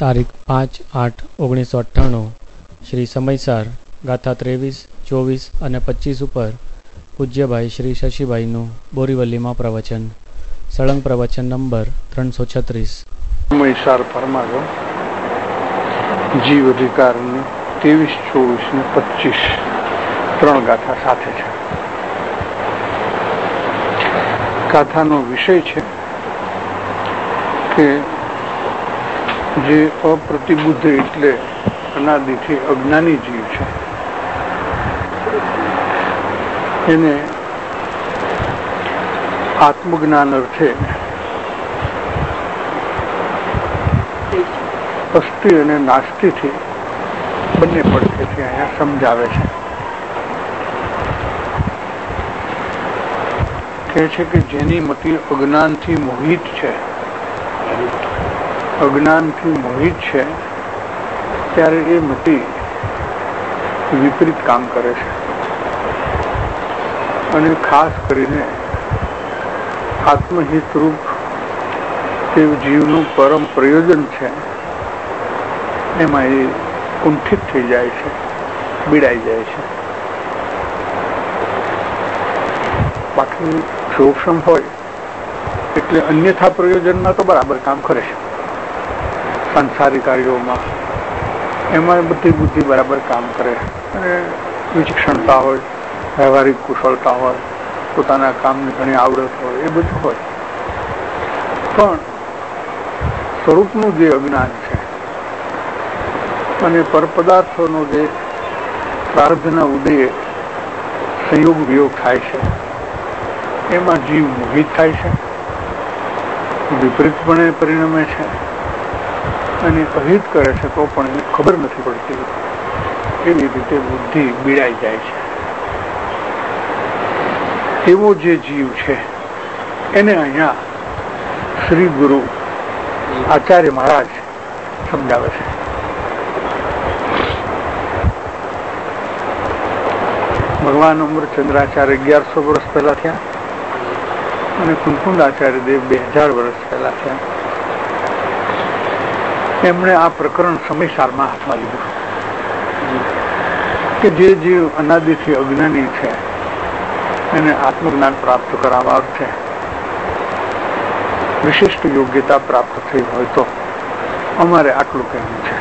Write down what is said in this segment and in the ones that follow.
તારીખ 5/8/1998 શ્રી સમયસાર ગાથા 23, 24 અને 25 ઉપર પૂજ્યભાઈ શ્રી શશીભાઈનું બોરીવલીમાં પ્રવચન. સળંગ પ્રવચન નંબર 336. સમયસાર ફરમાયો જીવ અધિકારની 23, 24 ને 25 ત્રણ ગાથા સાથે છે. ગાથાનો વિષય છે કે જે અપ્રતિબુદ્ધ એટલે અનાદિથી અજ્ઞાની જીવ છે એને આત્મજ્ઞાન અર્થે અસ્થિ અને નાસ્તિથી બંને પડખેથી અહીંયા સમજાવે છે. કહે છે કે જેની મતિ અજ્ઞાનથી મોહિત છે, ત્યારે એ મતિ વિપરીત કામ કરે છે અને ખાસ કરીને આત્મહિત રૂપ તે જીવનું પરમ પ્રયોજન છે એમાં એ કુંઠિત થઈ જાય છે, બીડાઈ જાય છે. બાકી સૂક્ષ્મ હોય એટલે અન્યથા પ્રયોજનમાં તો બરાબર કામ કરે છે. સંસારી કાર્યોમાં એમાં બધી બુદ્ધિ બરાબર કામ કરે અને વિચક્ષણતા હોય, વ્યવહારિક કુશળતા હોય, પોતાના કામની ઘણી આવડત હોય, એ બધું હોય. પણ સ્વરૂપનું જે અજ્ઞાન છે અને પરપદાર્થોનો જે પ્રારબ્ધના ઉદયે સંયોગ વિયોગ થાય છે એમાં જીવ મોહિત થાય છે, વિપરીતપણે પરિણમે છે અને અહિત કરે છે તો પણ એને ખબર નથી પડતી. એવી રીતે બુદ્ધિ બીડાઈ જાય છે. એવો જે જીવ છે એને અહીંયા શ્રી ગુરુ આચાર્ય મહારાજ સમજાવે છે. ભગવાન અમરચંદ્રાચાર્ય 1100 વર્ષ પહેલા થયા અને કુંકુંદાચાર્ય દેવ 2000 વર્ષ પહેલા થયા. એમણે આ પ્રકરણ સમયસારમાં હાથમાં લીધું કે જે જીવ અનાદિથી અજ્ઞાની છે એને આત્મજ્ઞાન પ્રાપ્ત કરાવવા અર્થે વિશિષ્ટ યોગ્યતા પ્રાપ્ત થઈ હોય તો અમારે આટલું કહેવું છે.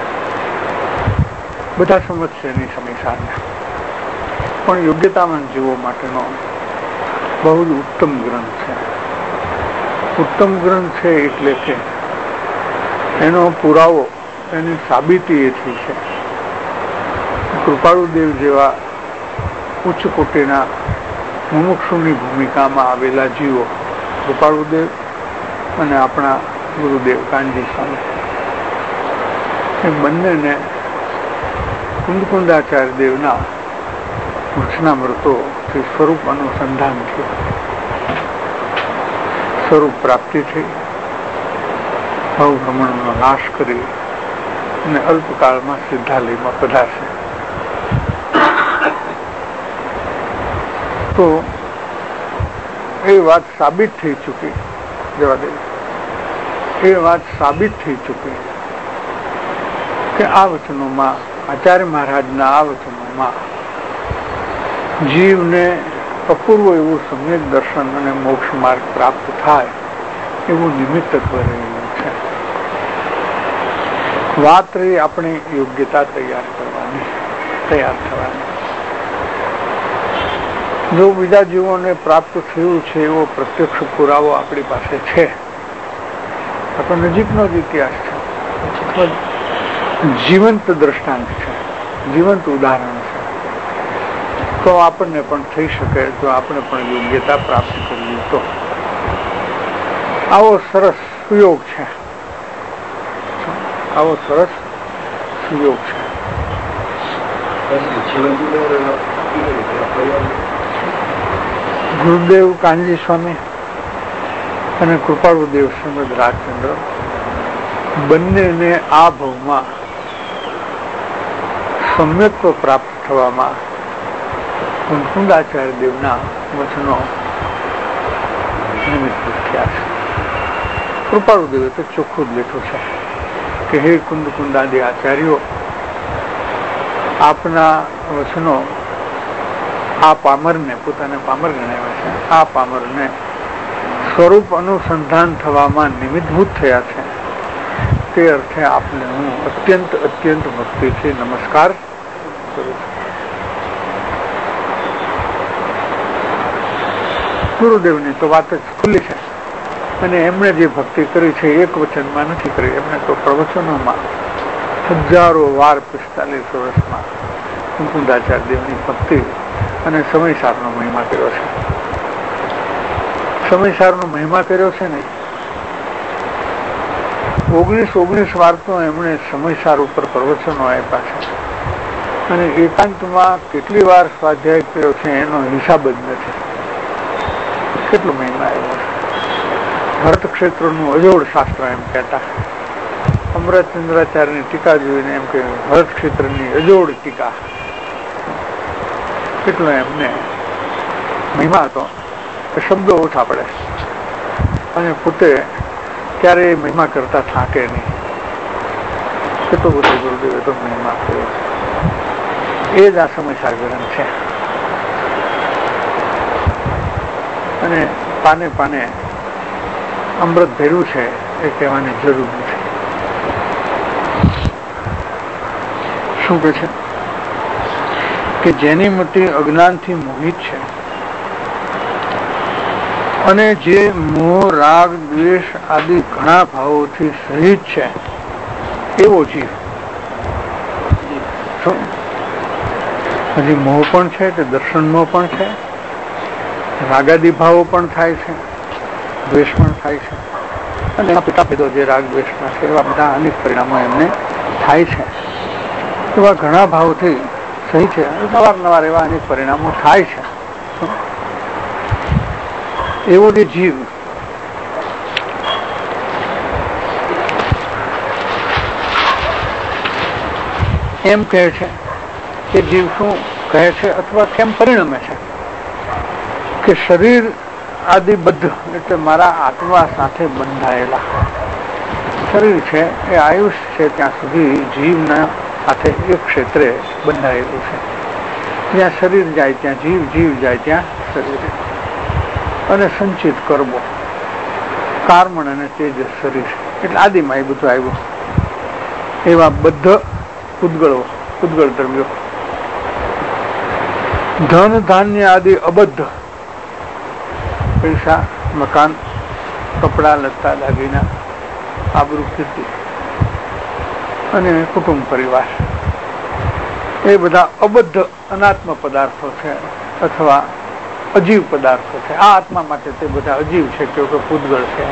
બધા સમજશે નહીં સમયસારને, પણ યોગ્યતાવાન જીવો માટેનો બહુ જ ઉત્તમ ગ્રંથ છે. ઉત્તમ ગ્રંથ છે એટલે કે એનો પુરાવો, એની સાબિતી એથી છે. કૃપાળુદેવ જેવા ઉચ્ચ કોટીના મુમુક્ષુની ભૂમિકામાં આવેલા જીવો, કૃપાળુદેવ અને આપણા ગુરુદેવ કાનજી સ્વામી, એ બંનેને કુંદકુંદાચાર્ય દેવના વચનામૃતોથી સ્વરૂપ અનુસંધાન થયું, સ્વરૂપ પ્રાપ્તિ થઈ, ભવભ્રમણનો નાશ કરી અને અલ્પકાળમાં સિદ્ધાલયમાં પધારશે. તો એ વાત સાબિત થઈ ચૂકી, જવા દે, એ વાત સાબિત થઈ ચૂકી કે આ વચનોમાં, આચાર્ય મહારાજના આ વચનોમાં જીવને અપૂર્વ એવું સમ્યક દર્શન અને મોક્ષ માર્ગ પ્રાપ્ત થાય એવું નિમિત્તત્વ રહેલું છે. વાત રહી આપણી યોગ્યતા તૈયાર થવાની. જો બીજા જીવોને પ્રાપ્ત થયું છે એવો પ્રત્યક્ષ પુરાવો આપણી પાસે છે, આપણો નજીકનો જ ઇતિહાસ છે, જીવંત દ્રષ્ટાંત છે, જીવંત ઉદાહરણ છે, તો આપણને પણ થઈ શકે જો આપણે પણ યોગ્યતા પ્રાપ્ત કરીએ તો. આવો સરસ સુયોગ છે, આવો સરસ સુયોગ છે. ગુરુદેવ કાનજી સ્વામી અને કૃપાળુદેવ શ્રીમદ રાજચંદ્ર બંનેને આ ભવમાં સમ્યક્ત્વ પ્રાપ્ત થવામાં કુંદકુંદાચાર્ય દેવના વચનો નિમિત્ત થયા છે. કૃપાળુદેવે તો ચોખ્ખું જ બેઠું છે કે હે કુંદ કુંદાદી આચાર્યો, આપના વચનો આ પામરને, પોતાને પામર ગણાવે છે, આ પામરને સ્વરૂપ અનુસંધાન થવામાં નિમિત્તભૂત થયા છે. તે અર્થે આપને હું અત્યંત અત્યંત ભક્તિથી નમસ્કાર કરું છું. ગુરુદેવની તો વાત જ ખુલ્લી છે, અને એમણે જે ભક્તિ કરી છે એક વચનમાં નથી કરી, એમણે તો પ્રવચનોમાં હજારો વાર 45 વર્ષમાં મુકુંદાચાર્ય દેવની ભક્તિ અને સમયસારનો મહિમા કર્યો છે. સમયસારનો મહિમા કર્યો છે ને, 19 વાર તો એમણે સમયસાર ઉપર પ્રવચનો આપ્યા છે, અને એકાંતમાં કેટલી વાર સ્વાધ્યાય કર્યો છે એનો હિસાબ જ નથી. કેટલો મહિમા આવ્યો છે. ભરત ક્ષેત્રનું અજોડ શાસ્ત્ર એમ કહેતા. અમૃતચંદ્રાચાર્યની ટીકા જોઈને એમ કે ભરત ક્ષેત્રની અજોડ ટીકા. કેટલો એમને મહિમા હતો કે શબ્દો ઓછા પડે, અને પોતે ક્યારેય મહિમા કરતા થાકે નહીં. કેટલો બધો ગુરુદેવે તો મહિમા કર્યો. એ જ આ સમયસાર ગ્રંથ છે. અને પાને પાને અમૃત ભેરું છે એ કહેવાની જરૂર નથી. શું કે છે કે જેની મતિ અજ્ઞાનથી મોહિત છે અને જે મોહ રાગ દ્વેષ આદિ ઘણા ભાવોથી સહિત છે એવો જીવ. હજી મોહ પણ છે તે દર્શન મોહ પણ છે, રાગાદી ભાવો પણ થાય છે, દ્વેષ પણ થાય છે, અને એના પિતાભેદો જે રાગ દ્વેષના છે એવા બધા અનેક પરિણામો એમને થાય છે. એવા ઘણા ભાવથી સહી છે, અવારનવાર એવા અનેક પરિણામો થાય છે. એવો જે જીવ એમ કહે છે કે જીવ શું કહે છે અથવા કેમ પરિણમે છે કે શરીર આદિબદ્ધ એટલે મારા આત્મા સાથે બંધાયેલા શરીર છે એ આયુષ છે ત્યાં સુધી જીવના સાથે એક ક્ષેત્રે બંધાયેલું છે. જ્યાં શરીર જાય ત્યાં જીવ, જીવ જાય ત્યાં શરીર. અને સંચિત કરવો, કાર્મણ અને તેજ શરીર એટલે આદિમાં એ બધું આવ્યું. એવા બદ્ધ ઉદ્ગળો, ઉદ્ગળ દ્રવ્યો, ધન ધાન્ય આદિ અબદ્ધ, પૈસા, મકાન, કપડા, લત્તા, દાગીના, આબરૂ, કીર્તિ અને કુટુંબ પરિવાર, એ બધા અબદ્ધ અનાત્મ પદાર્થો છે અથવા અજીવ પદાર્થો છે. આ આત્મા માટે તે બધા અજીવ છે કે પૂતગળ છે.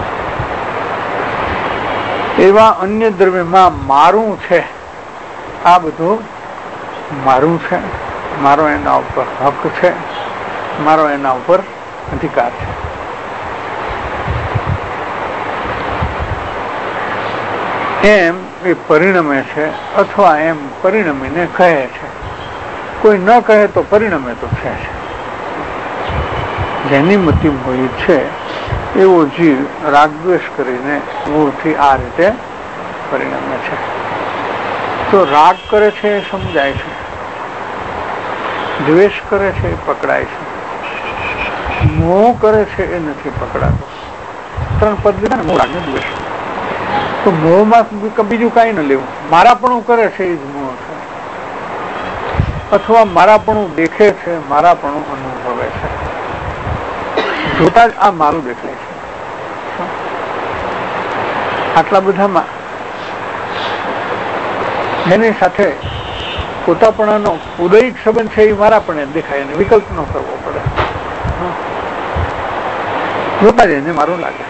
એવા અન્ય દ્રવ્યમાં મારું છે, આ બધું મારું છે, મારો એના ઉપર હક છે, મારો એના ઉપર અધિકાર છે. એમ એ પરિણમે છે અથવા એમ પરિણમીને કહે છે. કોઈ ન કહે તો પરિણમે તો છે. જેની મતિ મોહિત છે એવો જીવ રાગદ્વેષ કરીને મૂળથી આ રીતે પરિણમે છે. તો રાગ કરે છે એ સમજાય છે, દ્વેષ કરે છે એ પકડાય છે, મોહ કરે છે એ નથી પકડાતો. 3 પદ લીધા ને, મોહ, રાગ ને દ્વેષ. તો મોહમાં બીજું કઈ ન લેવું. મારાપણું કરે છે એ જ મોહ છે, અથવા મારાપણું દેખે છે, મારાપણું અનુભવે છે. જોતા જ આ મારું દેખાય છે. આટલા બધામાં એની સાથે પોતાપણાનો ઉદયિક સંબંધ છે એ મારાપણે દેખાય, અને વિકલ્પ ન કરવો પડે. જોતા જ એને મારું લાગે.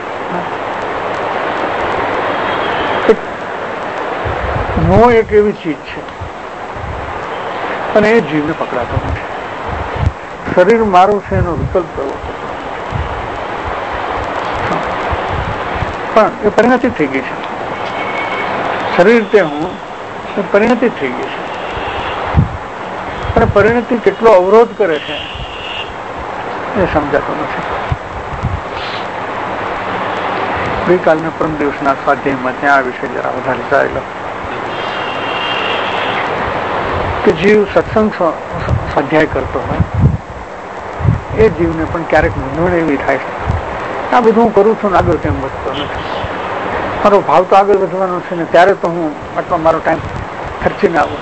મોહ એક એવી ચીજ છે અને એ જીવને પકડાતો નથી. શરીર મારું છે એનો વિકલ્પ કરવો પણ એ પરિણતિ થઈ ગઈ છે. શરીર તે હું એ પરિણતિ થઈ ગઈ છે. પણ પરિણતિ કેટલો અવરોધ કરે છે એ સમજાતો નથી. ગઈકાલના પરમ દિવસના સ્વાધ્યાયમાં ત્યાં આ વિષય જરા વધારે ચાલેલો કે જીવ સત્સંગ સ્વાધ્યાય કરતો હોય એ જીવને પણ ક્યારેક મૂંઝવણ એવી થાય છે, આ બધું હું કરું છું ને આગળ કેમ વધતો નથી, મારો ભાવ તો આગળ વધવાનો છે ને ત્યારે તો હું આટલો મારો ટાઈમ ખર્ચીને આવું,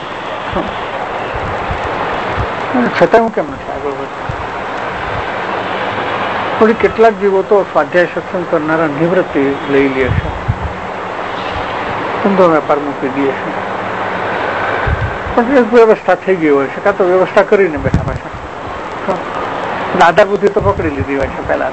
છતાં હું કેમ નથી આગળ વધતો. થોડી કેટલાક જીવો તો સ્વાધ્યાય સત્સંગ કરનારા નિવૃત્તિ લઈ લે છે, ધંધો વેપાર મૂકી દે છે, પણ એક વ્યવસ્થા થઈ ગઈ હોય છે, કાં તો વ્યવસ્થા કરીને બેઠા પાછા આધાર બુદ્ધિ તો પકડી લીધી હોય છે પહેલા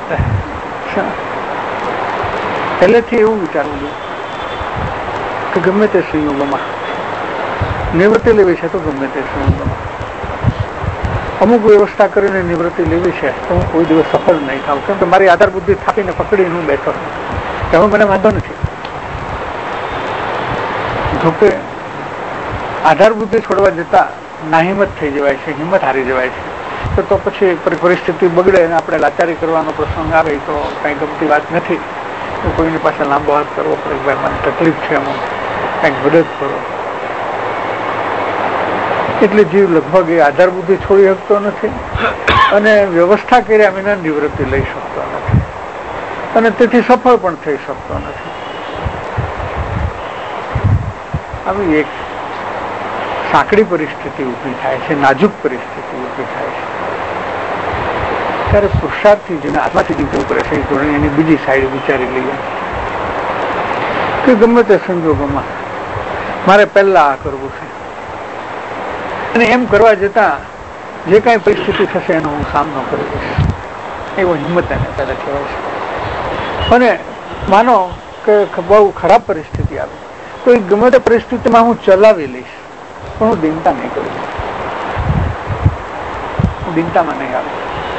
પહેલેથી એવું વિચારવું જોઈએ કે ગમે તે સંયોગોમાં નિવૃત્તિ લેવી છે તો ગમે તે સંયોગોમાં અમુક વ્યવસ્થા કરીને નિવૃત્તિ લેવી છે તો હું કોઈ દિવસ સફળ નહીં થાઉં, કેમ કે મારી આધાર બુદ્ધિ થાપીને પકડીને હું બેઠો છું, એમાં મને વાંધો નથી. જોકે આધાર બુદ્ધિ છોડવા જતા નાહિંમત થઈ જવાય છે, હિંમત હારી જવાય છે, તો પછી પરિસ્થિતિ બગડે અને આપણે લાચારી કરવાનો પ્રસંગ આવે તો કઈ ગમતી વાત નથી. કોઈની પાસે લાંબો હાથ કરવો પડે, ભાઈ મને તકલીફ છે, અમુક કંઈક મદદ કરો. એટલે જીવ લગભગ એ આધાર બુદ્ધિ છોડી શકતો નથી અને વ્યવસ્થા કર્યા વિના નિવૃત્તિ લઈ શકતો નથી અને તેથી સફળ પણ થઈ શકતો નથી. આવી એક સાંકડી પરિસ્થિતિ ઊભી થાય છે, નાજુક પરિસ્થિતિ ઊભી થાય છે, ત્યારે પુરુષાર્થી જેને આત્માથી જીવવું પડે છે એ ધોરણે એની બીજી સાઈડ વિચારી લઈએ કે ગમે તે સંજોગોમાં મારે પહેલા આ કરવું છે અને એમ કરવા જતા જે કાંઈ પરિસ્થિતિ થશે એનો હું સામનો કરી દઈશ, એવો હિંમત એને પહેલા કહેવાય છે. અને માનો કે બહુ ખરાબ પરિસ્થિતિ આવે તો એ ગમે તે પરિસ્થિતિમાં હું ચલાવી લઈશ, પણ હું દિનતા નહીં કરું, હું દિનતામાં નહીં આવે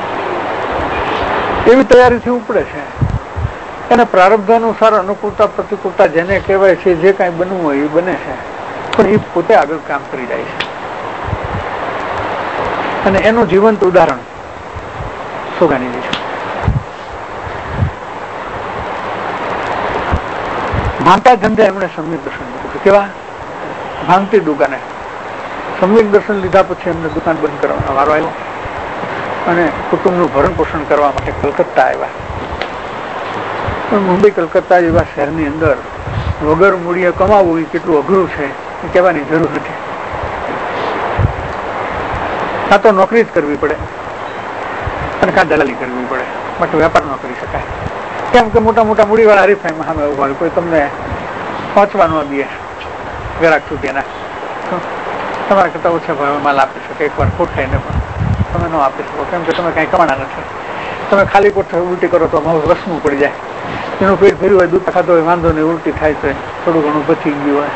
એવી તૈયારીથી ઉપડે છે. એને પ્રારબ્ધ અનુસાર અનુકૂળતા પ્રતિકૂળતા જેને કહેવાય છે, જે કાંઈ બનવું હોય એ બને છે, પણ એ પોતે આગળ કામ કરી જાય છે. અને એનું જીવંત ઉદાહરણ સોગાનીજી છે. ભાંગતા ધંધે એમણે સમ્યક દર્શન લીધું. કેવા? ભાંગતી દુકાને સમ્યક દર્શન લીધા પછી એમને દુકાન બંધ કરવાનો વારો આવ્યો અને કુટુંબનું ભરણ પોષણ કરવા માટે કલકત્તા આવ્યા. પણ મુંબઈ કલકત્તા જેવા શહેરની અંદર વગર મૂડીએ કમાવવું એ કેટલું અઘરું છે એ કહેવાની જરૂર નથી. કાં તો નોકરી જ કરવી પડે અને કાં દલાલી કરવી પડે, બાકી વેપાર ન કરી શકાય. કેમ કે મોટા મોટા મૂડીવાળા હરીફાઈમાં સામે ઉભા હોય, કોઈ તમને પહોંચવા ન દે ગ્રાહક સુધી એના, તમારા કરતા ઓછા ભાવે માલ આપી શકે, એકવાર ખોટ ખાઈને પણ તમે ન આપી શકો, કેમ કે તમે કાંઈ કમાણા નથી. તમે ખાલી કોઠે ઉલટી કરો તો રસમું પડી જાય, એનું પેટ ભર્યું હોય, દૂધ ખાતો હોય, વાંધો નહીં, ઉલટી થાય તો થોડું ઘણું બચી ગયું હોય.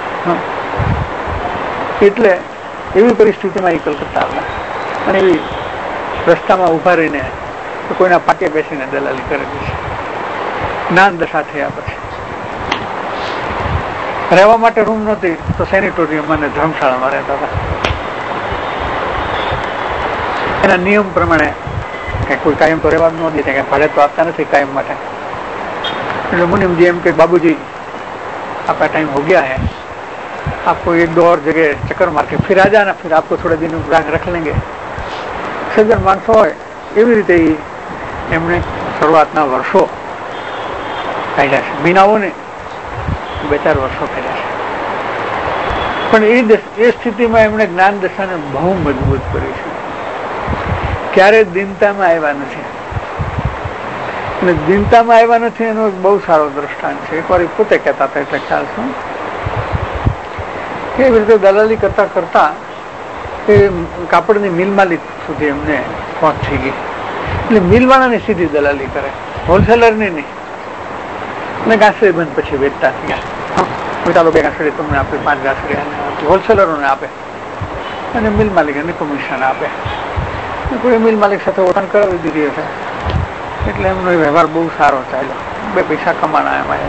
એટલે એવી પરિસ્થિતિમાં એ કલકત્તા આવ્યા અને એવી રસ્તામાં ઉભા રહીને કોઈના પાકે બેસીને દલાલી કરેલી છે. જ્ઞાન દશા થયા પછી રહેવા માટે રૂમ નહોતી તો સેનિટોરિયમમાં અને ધર્મશાળામાં રહેતા હતા. એના નિયમ પ્રમાણે કોઈ કાયમ તો રહેવા ન દે, ભાડે તો આપતા નથી કાયમ માટે. એટલે મુનિમજી એમ કે બાબूजी आपका टाइम हो गया है, आपको एक दो और जगह चक्कर मार के फिर आ जाना, फिर आपको थोड़े दिन रख लेंगे. સજ્જન માણસો હોય એવી રીતે એમણે શરૂઆતના વર્ષો કાઢ્યા છે, મહિનાઓ ને 2-4 વર્ષો કાઢ્યા છે. પણ એ સ્થિતિમાં એમણે જ્ઞાન દશાને બહુ મજબૂત કરી છે. ક્યારે દિનતામાં આવ્યા નથી અને દિનતામાં આવ્યા નથી એનો એક બહુ સારો દ્રષ્ટાંત છે. એકવાર પોતે કહેતા હતા એટલે ખ્યાલ છે કે એવી રીતે દલાલી કરતા કરતા એ કાપડની મિલ માલિક સુધી એમને પહોંચ થઈ ગઈ. એટલે મિલવાળાની સીધી દલાલી કરે, હોલસેલરની નહીં. અને ઘાસડી બંધ પછી વેચતા થયા. ચાલો 2 ઘાસડી તમને આપે, 5 ઘાસડી હોલસેલરોને આપે અને મિલ માલિકને કમિશન આપે. કોઈ મિલ માલિક સાથે ઓળખાણ કરાવી દીધી હશે એટલે એમનો વ્યવહાર બહુ સારો ચાલ્યો, 2 પૈસા કમાણા એમાં.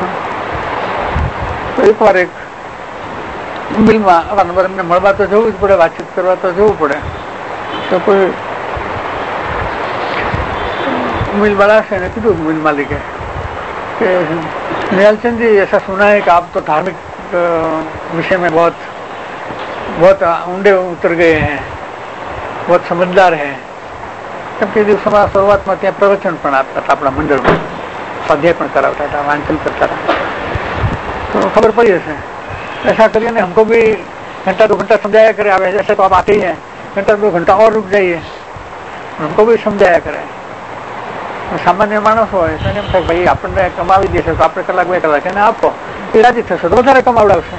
તો એકવાર એક મિલમાં અવારનવાર એમને મળવા તો જવું જ પડે, વાતચીત કરવા તો જવું પડે. તો કોઈ મિલ વાળા છે એને કીધું મિલ માલિકે निहालचंद जी, ऐसा सुना है कि आप तो धार्मिक विषय में बहुत ऊंडे उतर गए हैं, बहुत समझदार हैं. કેમ કે દિવસોમાં શરૂઆતમાં ત્યાં પ્રવચન પણ આપતા હતા આપણા મંડળમાં, સ્વાધ્યાય પણ કરાવતા હતા, વાંચન કરતા હતા, तो खबर पड़ी हसे. ऐसा करिए ना, हमको भी घंटा 2 घंटा समझाया करे. अब ऐसे तो आप आते ही हैं, घंटा 2 घंटा और रुक जाइए, हमको भी समझाया करे. સામાન્ય માણસ હોય તો એમ થાય ભાઈ આપણને કમાવી દેશે તો આપણે કલાક 2 કલાક એને આપો, એ રાજી થશે તો વધારે કમાવડાવશે.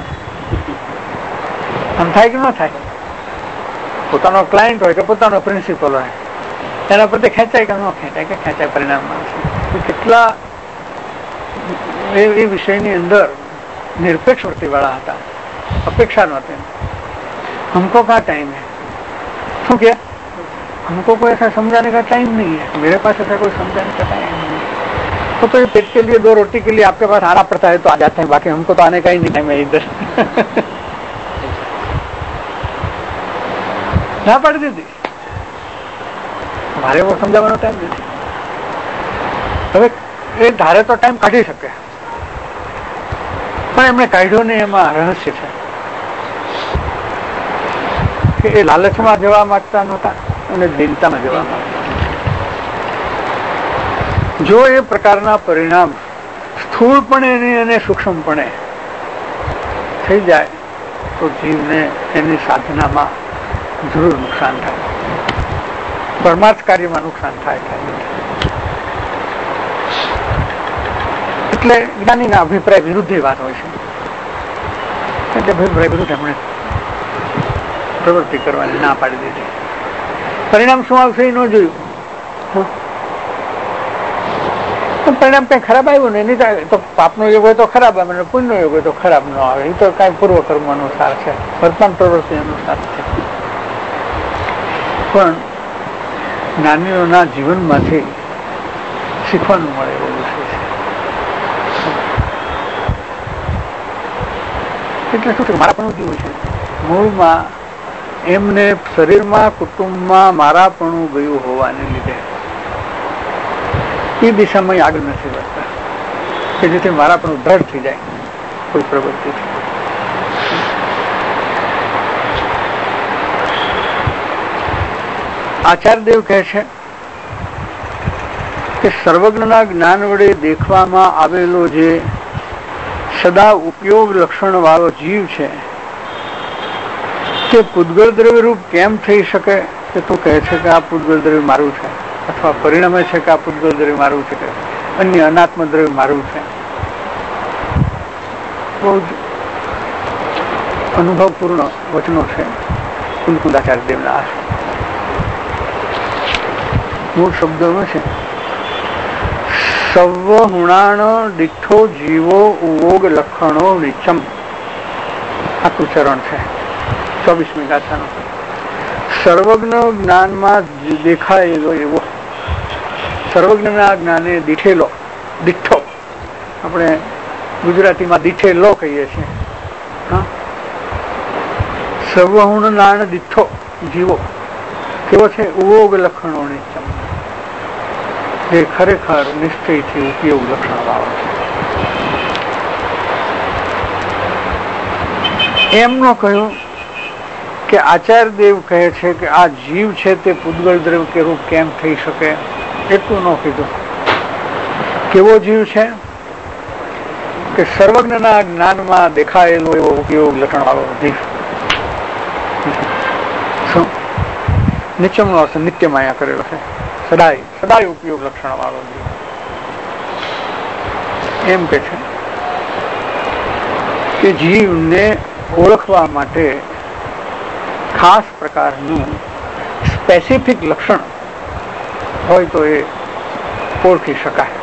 આમ થાય કે ન થાય? પોતાનો ક્લાયન્ટ હોય કે પોતાનો પ્રિન્સિપલ હોય એના પ્રત્યે ખેંચાય કે ન ખેંચાય? કે ખેંચાય પરિણામમાં. કેટલા એ વિષયની અંદર निरपेक्ष वृत्ति वाला था, अपेक्षा नहोती. हमको कहाँ टाइम है? क्यों क्या? हमको कोई ऐसा समझाने का टाइम नहीं है, मेरे पास ऐसा कोई समझाने का टाइम नहीं है. तो ये पेट के लिए 2 रोटी के लिए आपके पास आना पड़ता है तो आ जाते हैं, बाकी हमको तो आने का ही नहीं टाइम है इधर. ना पड़ दी थी हमारे वो समझाવાનો टाइम नहीं. હવે એ ધારે તો ટાઈમ કાઢી શકે, પણ એમણે કાઢ્યો ને એમાં રહસ્ય છે કે એ લાલચમાં જવા માંગતા નહોતા અને દિનતામાં જવા માંગતા. જો એ પ્રકારના પરિણામ સ્થૂળપણે અને સૂક્ષ્મપણે થઈ જાય તો જીવને એની સાધનામાં જરૂર નુકસાન થાય, પરમાર્થ કાર્યમાં નુકસાન થાય. એટલે જ્ઞાનીના અભિપ્રાય વિરુદ્ધ વાત હોય છે. એટલે અભિપ્રાય વિરુદ્ધ એમણે પ્રવૃત્તિ કરવાની ના પાડી દીધી. પરિણામ શું આવશે એ ન જોયું. પરિણામ કઈ ખરાબ આવ્યું ને, એની તો પાપનો યોગ હોય તો ખરાબ આવે, પુણ્યનો યોગ હોય તો ખરાબ ન આવે. એ તો કઈ પૂર્વકર્મ અનુસાર છે, વર્તમાન પ્રવૃત્તિ અનુસાર છે. પણ જ્ઞાનીઓના જીવનમાંથી શીખવાનું મળે એવું વિષય છે. એટલે શું છે, મારાપણું જેવું છે. મૂળમાં એમને શરીરમાં કુટુંબમાં મારાપણું ગયું હોવાને લીધે એ દિશામાં આગળ નથી વધતા કે જેથી મારાપણું દ્રઢ થઈ જાય કોઈ પ્રવૃત્તિ. આચાર્યદેવ કહે છે કે સર્વજ્ઞના જ્ઞાન વડે દેખવામાં આવેલો જે સદા ઉપયોગ લક્ષણ વાળો જીવ છે તે પૂતગળ દ્રવ્ય રૂપ કેમ થઈ શકે? કે તું કહે છે કે આ પૂતગળ દ્રવ્ય મારું છે, અથવા પરિણામે છે કે આ પૂતગળ દ્રવ્ય મારું છે, કે અન્ય અનાત્મ દ્રવ્ય મારું છે. બહુ જ અનુભવપૂર્ણ વચનો છે કુલકુલાચાર્ય દેવના. મૂળ શબ્દોમાં છે સર્વ હુણાણ દીઠો જીવો ઉવોગ લક્ષણો નિચમ. આખું ચરણ છે 24મી ગાથાનું. સર્વજ્ઞ જ્ઞાનમાં દેખાયેલો એવો, સર્વજ્ઞના જ્ઞાને દીઠેલો, દીઠો આપણે ગુજરાતીમાં દીઠેલો કહીએ છીએ. સર્વહુણ નાણ દીઠો જીવો કેવો છે? ઉવોગ લક્ષણો નિચમ, જે ખરેખર નિશ્ચયથી ઉપયોગ લક્ષણ વાળો છે. એમનો કહ્યું કે આચાર્યદેવ કહે છે કે આ જીવ છે તે પૂતગળ દ્રવ્ય કે રૂપ કેમ થઈ શકે? એટલું ન કીધું. કેવો જીવ છે? કે સર્વજ્ઞના જ્ઞાનમાં દેખાયેલો એવો ઉપયોગ લક્ષણ વાળો જીવ. શું નિચમનો અર્થ નિત્યમાં અહીંયા કરેલો છે, સદાય ઉપયોગ લક્ષણ વાળો જીવ. એમ કે છે કે જીવને ઓળખવા માટે ખાસ પ્રકારનું સ્પેસિફિક લક્ષણ હોય તો એ ઓળખી શકાય.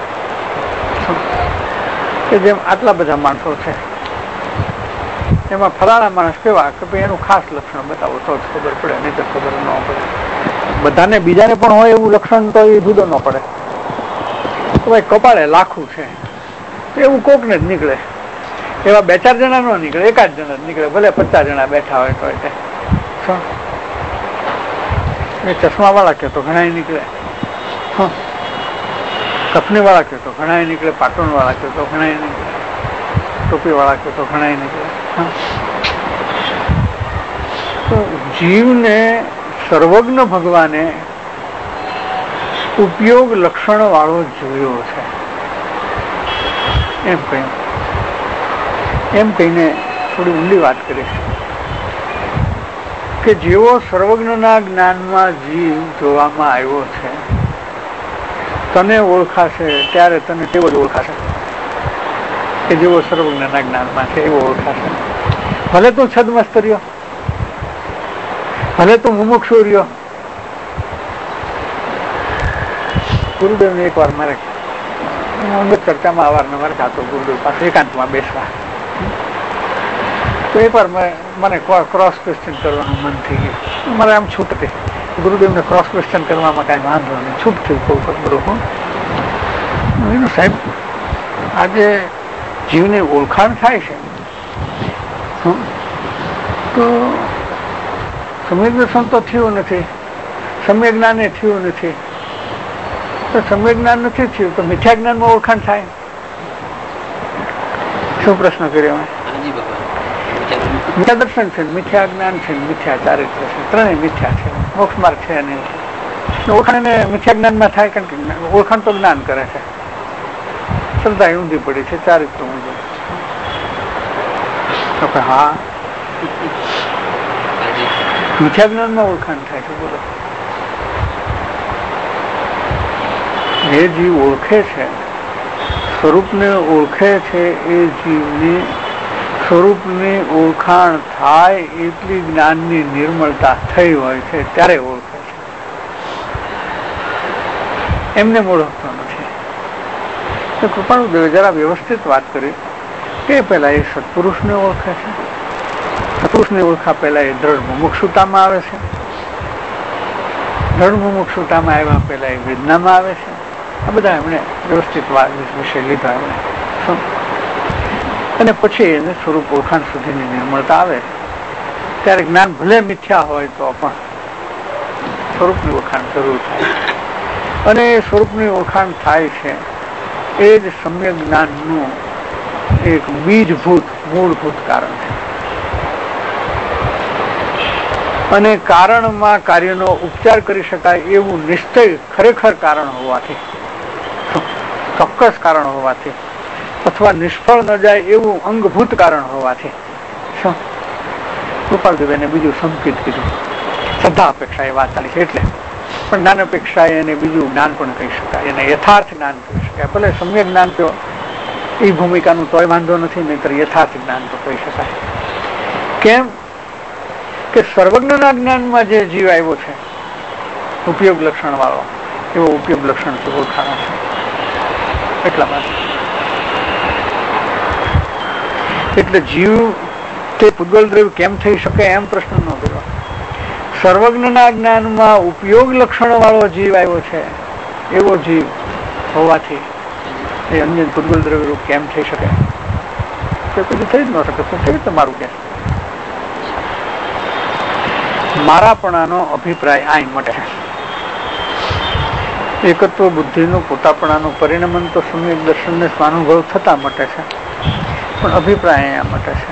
કે જેમ આટલા બધા માણસો છે એમાં ફલાણા માણસ કેવા કે ભાઈ એનું ખાસ લક્ષણ બતાવો તો જ ખબર પડે, નહીં તો ખબર ન પડે. બધાને બીજાને પણ હોય એવું લક્ષણ તો એ જુદો ન પડે. તો ભાઈ કપાળે લાખું છે એવું કોકને જ નીકળે, એવા 2-4 જણા ન નીકળે, 1 જ જણા જ નીકળે, ભલે 50 જણા બેઠા હોય તો. એ ચશ્મા વાળા કે તો ઘણા નીકળે. કફની વાળા કહે તો ઘણા નીકળે, પાટણ વાળા કહે તો ઘણા નીકળે, ટોપી વાળા કહે તો ઘણા નીકળે. તો જીવને સર્વજ્ઞ ભગવાને ઉપયોગ લક્ષણ વાળો જોયો છે એમ કહીને થોડી ઊંડી વાત કરી છે કે જેવો સર્વજ્ઞના જ્ઞાનમાં જીવ જોવામાં આવ્યો છે, તને ઓળખાશે ત્યારે તને તેવો જ ઓળખાશે કે જેવો સર્વજ્ઞના જ્ઞાનમાં છે એવો ઓળખાશે. ભલે તું છદમસ્ત રહ્યો, ભલે તું મુમુક્ષુ રહ્યો. ગુરુદેવને એક વાર મારે ચર્ચામાં અવારનવાર જાતો ગુરુદેવ પાસે એકાંતમાં બેસવા, તો એક વાર મને ક્રોસ ક્વેશ્ચન કરવાનું મન થઈ ગયું. મારે આમ છૂટ હતી, ગુરુદેવને ક્રોસ ક્વેશ્ચન કરવામાં કાંઈ વાંધો નહીં, છૂટ થઈ બરોબર. સાહેબ, આજે જીવની ઓળખાણ થાય છે તો સમ્યક દર્શન તો થયું નથી, સમ્યક જ્ઞાન એ થયું નથી. તો સમ્યક જ્ઞાન નથી થયું તો મિથ્યા જ્ઞાનમાં ઓળખાણ થાય? શું પ્રશ્ન કર્યો? મિથ્યા દર્શન છે, મિથ્યા જ્ઞાન છે, મિથ્યા ચારિત્ર છે, ત્રણેય મિથ્યા છે, મોક્ષ માર્ગ છે નહીં. ઓળખાણ એને મિથ્યા જ્ઞાનમાં થાય, કારણ કે ઓળખાણ તો જ્ઞાન કરે છે. શ્રદ્ધા ઊંધી પડી છે, ચારિત્ર ઊંધું. હા, મિથ્યા જ્ઞાનમાં ઓળખાણ થાય છે. બોલો, જે જીવ ઓળખે છે, સ્વરૂપને ઓળખે છે, એ જીવની સ્વરૂપની ઓળખાણ થાય એટલી જ્ઞાનની નિર્મળતા થઈ હોય છે ત્યારે ઓળખે છે, એમને ઓળખતો નથી. તો કૃપાળુદેવે જરા વ્યવસ્થિત વાત કરી કે પહેલા એ સત્પુરુષને ઓળખે છે, સત્પુરુષને ઓળખા પહેલા એ દ્રઢ મુમુક્ષુતામાં આવે છે, દ્રઢ મુમુક્ષુતામાં આવ્યા પહેલા એ વેદનામાં આવે છે. આ બધા એમણે વ્યવસ્થિત વિષય લીધા એમણે, અને પછી એને સ્વરૂપ ઓળખાણ સુધીની નિર્મળતા આવે ત્યારે જ્ઞાન ભલે મિથ્યા હોય તો પણ સ્વરૂપની ઓળખાણ જરૂર થાય. અને એ સ્વરૂપની ઓળખાણ થાય છે એ જ સમ્યક જ્ઞાનનું એક બીજભૂત મૂળભૂત કારણ છે. અને કારણમાં કાર્યનો ઉપચાર કરી શકાય એવું નિશ્ચય ખરેખર કારણ હોવાથી, ચોક્કસ કારણ હોવાથી, અથવા નિષ્ફળ ન જાય એવું અંગભૂત કારણ હોવાથી કૃપાળદેવે બીજું સંકેત કીધું. શ્રદ્ધા અપેક્ષા એ વાત ચાલી છે એટલે, પણ જ્ઞાન અપેક્ષા એને બીજું જ્ઞાન પણ કહી શકાય, એને યથાર્થ જ્ઞાન કહી શકાય. ભલે સમ્યક જ્ઞાન તો એ ભૂમિકાનું તોય વાંધો નથી, નહીતર યથાર્થ જ્ઞાન તો કહી શકાય. કેમ કે સર્વજ્ઞના જ્ઞાનમાં જે જીવ આવ્યો છે ઉપયોગ લક્ષણ વાળો, એવો ઉપયોગ લક્ષણ થી ઓળખાણો છે. એટલા માટે એટલે જીવ તે પૂતગલ દ્રવ્ય કેમ થઈ શકે એમ પ્રશ્ન ન કર્યો. સર્વજ્ઞના જ્ઞાનમાં ઉપયોગ લક્ષણ વાળો જીવ આવ્યો છે એવો જીવ હોવાથી એ અન્ય પૂતગલ દ્રવ્ય રૂપ કેમ થઈ શકે? તે પછી થઈ જ ન શકે. શું કેવી તમારું કે મારાપણાનો અભિપ્રાય અહીં માટે એકત્વ બુદ્ધિનો પોતાપણાનો પરિણમન તો સમ્યક દર્શનને સ્વાનુભવ થતા માટે છે, પણ અભિપ્રાય અહીંયા માટે છે.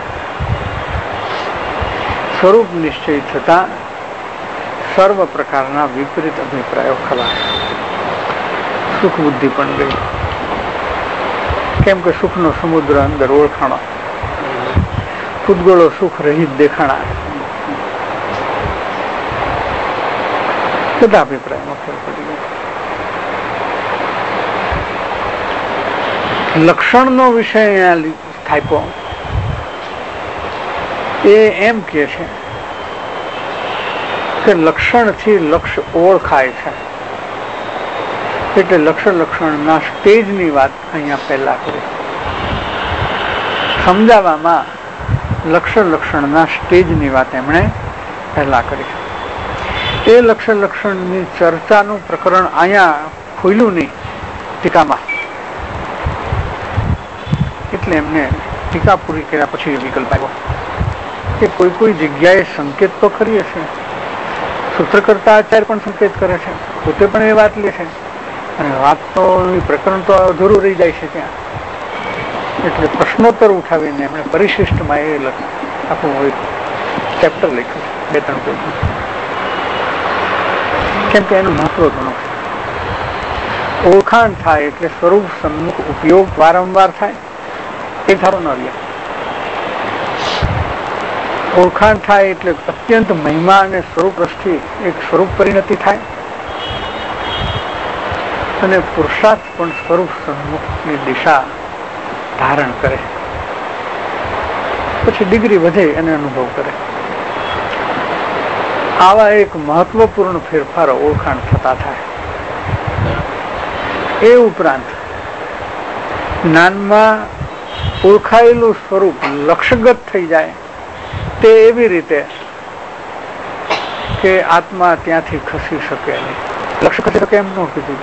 સ્વરૂપ નિશ્ચય થતા સર્વ પ્રકારના વિપરીત અભિપ્રાયો ખલાસ. સુખ બુદ્ધિ પણ ગઈ, કેમ કે સુખનો સમુદ્ર અંદર ઓળખાણો, પૂતગળો સુખ રહિત દેખાણા. બધા અભિપ્રાયમાં ફેર પડી ગયો. લક્ષણનો વિષય અહીંયા થાપ્યો. એ એમ કે છે કે લક્ષણથી લક્ષ્ય ઓળખાય છે, એટલે લક્ષણના સ્ટેજની વાત અહીંયા પહેલા કરી. સમજાવવામાં લક્ષણના સ્ટેજની વાત એમણે પહેલા કરી. એ લક્ષણની ચર્ચાનું પ્રકરણ અહીંયા ખોલ્યું નહીં ટીકામાં, એટલે એમને ટીકા પૂરી કર્યા પછી વિકલ્પ આવ્યો કે કોઈ જગ્યાએ સંકેત તો કરીએ છે, સૂત્રકર્તા આચાર્ય પણ સંકેત કરે છે, પોતે પણ એ વાત લે છે અને વાત તો પ્રકરણ તો અધૂરું રહી જાય છે ત્યાં. એટલે પ્રશ્નોત્તર ઉઠાવીને એમણે પરિશિષ્ટમાં એ આખું ચેપ્ટર લખ્યું 2-3 પેજનું. કેમ કે એનું મહત્વ ઘણું છે. ઓળખાણ થાય એટલે સ્વરૂપ સન્મુખ ઉપયોગ વારંવાર થાય એ ધારો ન રહ્યા. ઓળખાણ થાય એટલે અત્યંત મહિમા અને સ્વરૂપ રસથી એક સ્વરૂપ પરિણતિ થાય અને પુરુષાર્થ પણ સ્વરૂપ સન્મુખની દિશા ધારણ કરે, પછી ડિગ્રી વધે અને અનુભવ કરે. આવા એક મહત્વપૂર્ણ ફેરફારો ઓળખાણ થતા થાય. એ ઉપરાંત જ્ઞાનમાં ઓળખાયેલું સ્વરૂપ લક્ષ્યગત થઈ જાય તે એવી રીતે કે આત્મા ત્યાંથી ખસી શકે નહીં. લક્ષ્ય ખસી શકે એમ ન કીધું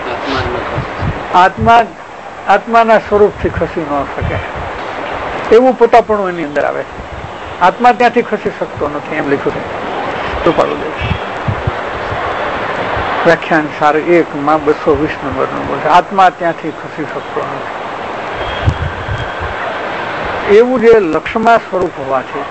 ત્યાં. આત્માના સ્વરૂપથી ખસી ન શકે એવું પોતાપણું એની અંદર આવે. આત્મા ત્યાંથી ખસી શકતો નથી એમ લખ્યું છે કૃપાળુદેવ. વ્યાખ્યાન સાર 1 220 નંબરનું બોલે આત્મા ત્યાંથી ખસી શકતો નથી. એવું જે લક્ષ્યમાં સ્વરૂપ હોવાથી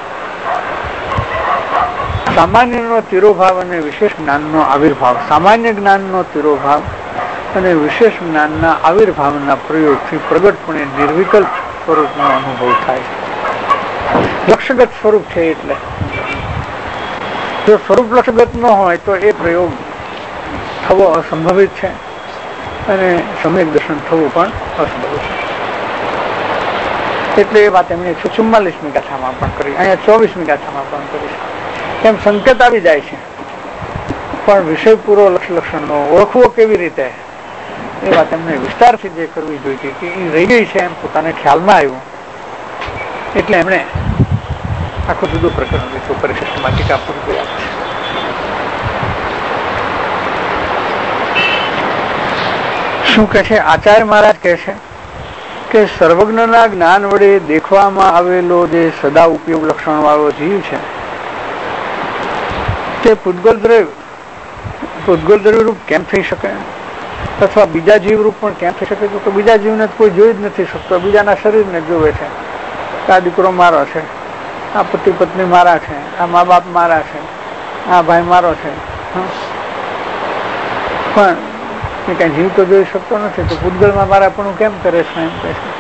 સામાન્યનો તિરોભાવ અને વિશેષ જ્ઞાનનો આવિર્ભાવ, સામાન્ય જ્ઞાનનો તિરોભાવ અને વિશેષ જ્ઞાનના આવિર્ભાવના પ્રયોગથી પ્રગટપણે નિર્વિકલ્પ સ્વરૂપનો અનુભવ થાય છે. લક્ષ્યગત સ્વરૂપ છે એટલે જો સ્વરૂપ લક્ષ્યગત ન હોય તો એ પ્રયોગ થવો અસંભવિત છે અને સમ્યક દર્શન થવું પણ અસંભવિત છે. એટલે એ વાત એમણે 144મી ગાથામાં પણ કરી, અહીંયા 24મી ગાથામાં પણ કરી. એમ સંકેત આવી જાય છે પણ વિષય પૂરો લક્ષણનો ઓળખવો કેવી રીતે એ વાત એમને વિસ્તારથી જે કરવી જોઈએ કે એ રહી ગઈ છે એમ પોતાને ખ્યાલમાં આવ્યું એટલે એમણે આખું જુદું પ્રકરણ લીધું. પરિશિષ્ટમાં ટીકા પૂરી કરી આપે છે. શું કહે છે આચાર્ય મહારાજ કહે છે કે સર્વજ્ઞના જ્ઞાન વડે દેખવામાં આવેલો જે સદા ઉપયોગ લક્ષણ વાળો જીવ છે તે પૂતગલ દ્રવ્ય રૂપ કેમ થઈ શકે અથવા બીજા જીવ રૂપ પણ કેમ થઈ શકે? તો બીજા જીવને કોઈ જોઈ જ નથી શકતો, બીજાના શરીરને જોવે છે. આ દીકરો મારો છે, આ પતિ પત્ની મારા છે, આ મા બાપ મારા છે, આ ભાઈ મારો છે, પણ એ કઈ જીવ તો જોઈ શકતો નથી. તો પૂતગલમાં મારા પણ કેમ કરે છે એમ કહે છે.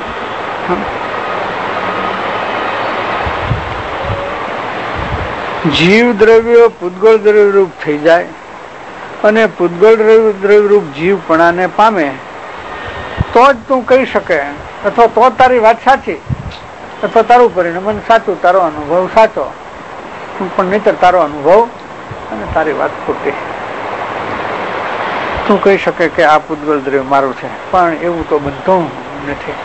જીવ દ્રવ્ય પૂતગલ દ્રવ્ય રૂપ થઈ જાય અને પૂતગલ દ્રવ્ય રૂપ જીવપણાને પામે તો જ તું કહી શકે, અથવા તો તારી વાત સાચી, અથવા તારું પરિણામ સાચું, તારો અનુભવ સાચો. પણ નહીતર તારો અનુભવ અને તારી વાત ખોટી. તું કહી શકે કે આ પૂતગલ દ્રવ્ય મારું છે, પણ એવું તો બનતું નથી.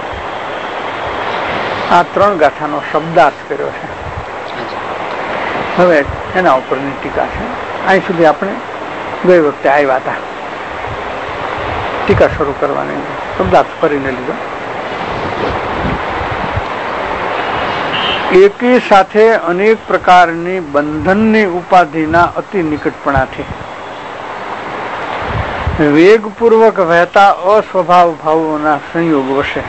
આ 3 ગાથાનો શબ્દાર્થ કર્યો છે. હવે એના ઉપરની ટીકા છે. અહીં સુધી આપણે ગઈ વખતે આવ્યા હતા. ટીકા શરૂ કરવાની શબ્દાર્થ કરીને લીધો. એકી સાથે અનેક પ્રકારની બંધનની ઉપાધિના અતિ નિકટપણાથી વેગપૂર્વક વહેતા અસ્વભાવ ભાવોના સંયોગ વશે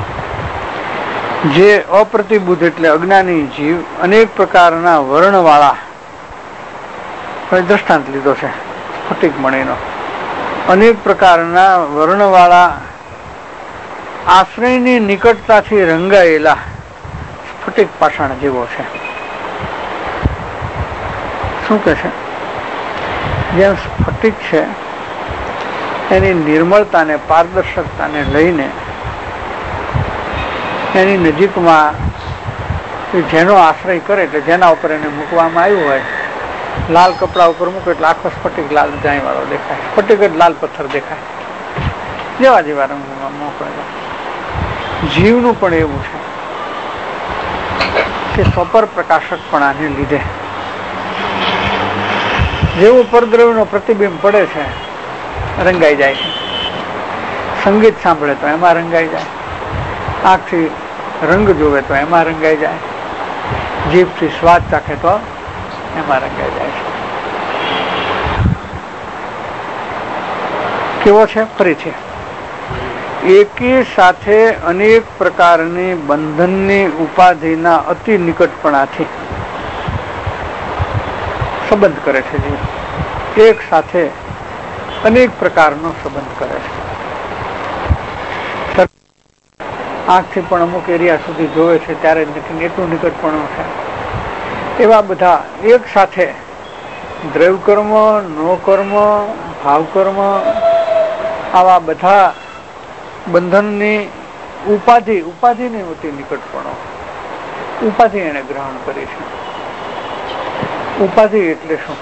જે અપ્રતિબુદ્ધ એટલે અજ્ઞાની જીવ અનેક પ્રકારના વર્ણવાળા દ્રષ્ટાંત લીધો છે સ્ફટિક મણીનો, અનેક પ્રકારના વર્ણવાળા આશ્રયની નિકટતાથી રંગાયેલા સ્ફટિક પાષાણ જેવો છે. શું કે છે? જેમ સ્ફટિક છે એની નિર્મળતાને પારદર્શકતાને લઈને એની નજીકમાં જેનો આશ્રય કરે એટલે જેના ઉપર એને મૂકવામાં આવ્યું હોય, લાલ કપડા ઉપર મૂકે એટલે આખો સ્ફટિક લાલ જાય વાળો દેખાય, સ્ફટિક જ લાલ પથ્થર દેખાય, જેવા જેવા રંગમાં મોકલેલા. જીવનું પણ એવું છે કે સ્વપર પ્રકાશકપણાને લીધે જેવું પરદ્રવ્યનો પ્રતિબિંબ પડે છે રંગાઈ જાય છે. સંગીત સાંભળે તો એમાં રંગાઈ જાય, આંખથી રંગ જોવે તો એમાં રંગાઈ જાય, જીભથી સ્વાદ ચાખે તો એમાં રંગાઈ જાય છે. કેવો છે? ફરીથી એકી સાથે અનેક પ્રકારની બંધનની ઉપાધિના અતિ નિકટપણાથી સંબંધ કરે છે જીવ. એક સાથે અનેક પ્રકારનો સંબંધ કરે છે. આંખથી પણ અમુક એરિયા સુધી જોવે છે ત્યારે એટલું નિકટપણું છે. એવા બધા એક સાથે દ્રવ્ય કર્મ, નો કર્મ, ભાવ કર્મ, આવા બધા બંધનની ઉપાધિની અતિ નિકટપણો. ઉપાધિ એને ગ્રહણ કરી છે. ઉપાધિ એટલે શું?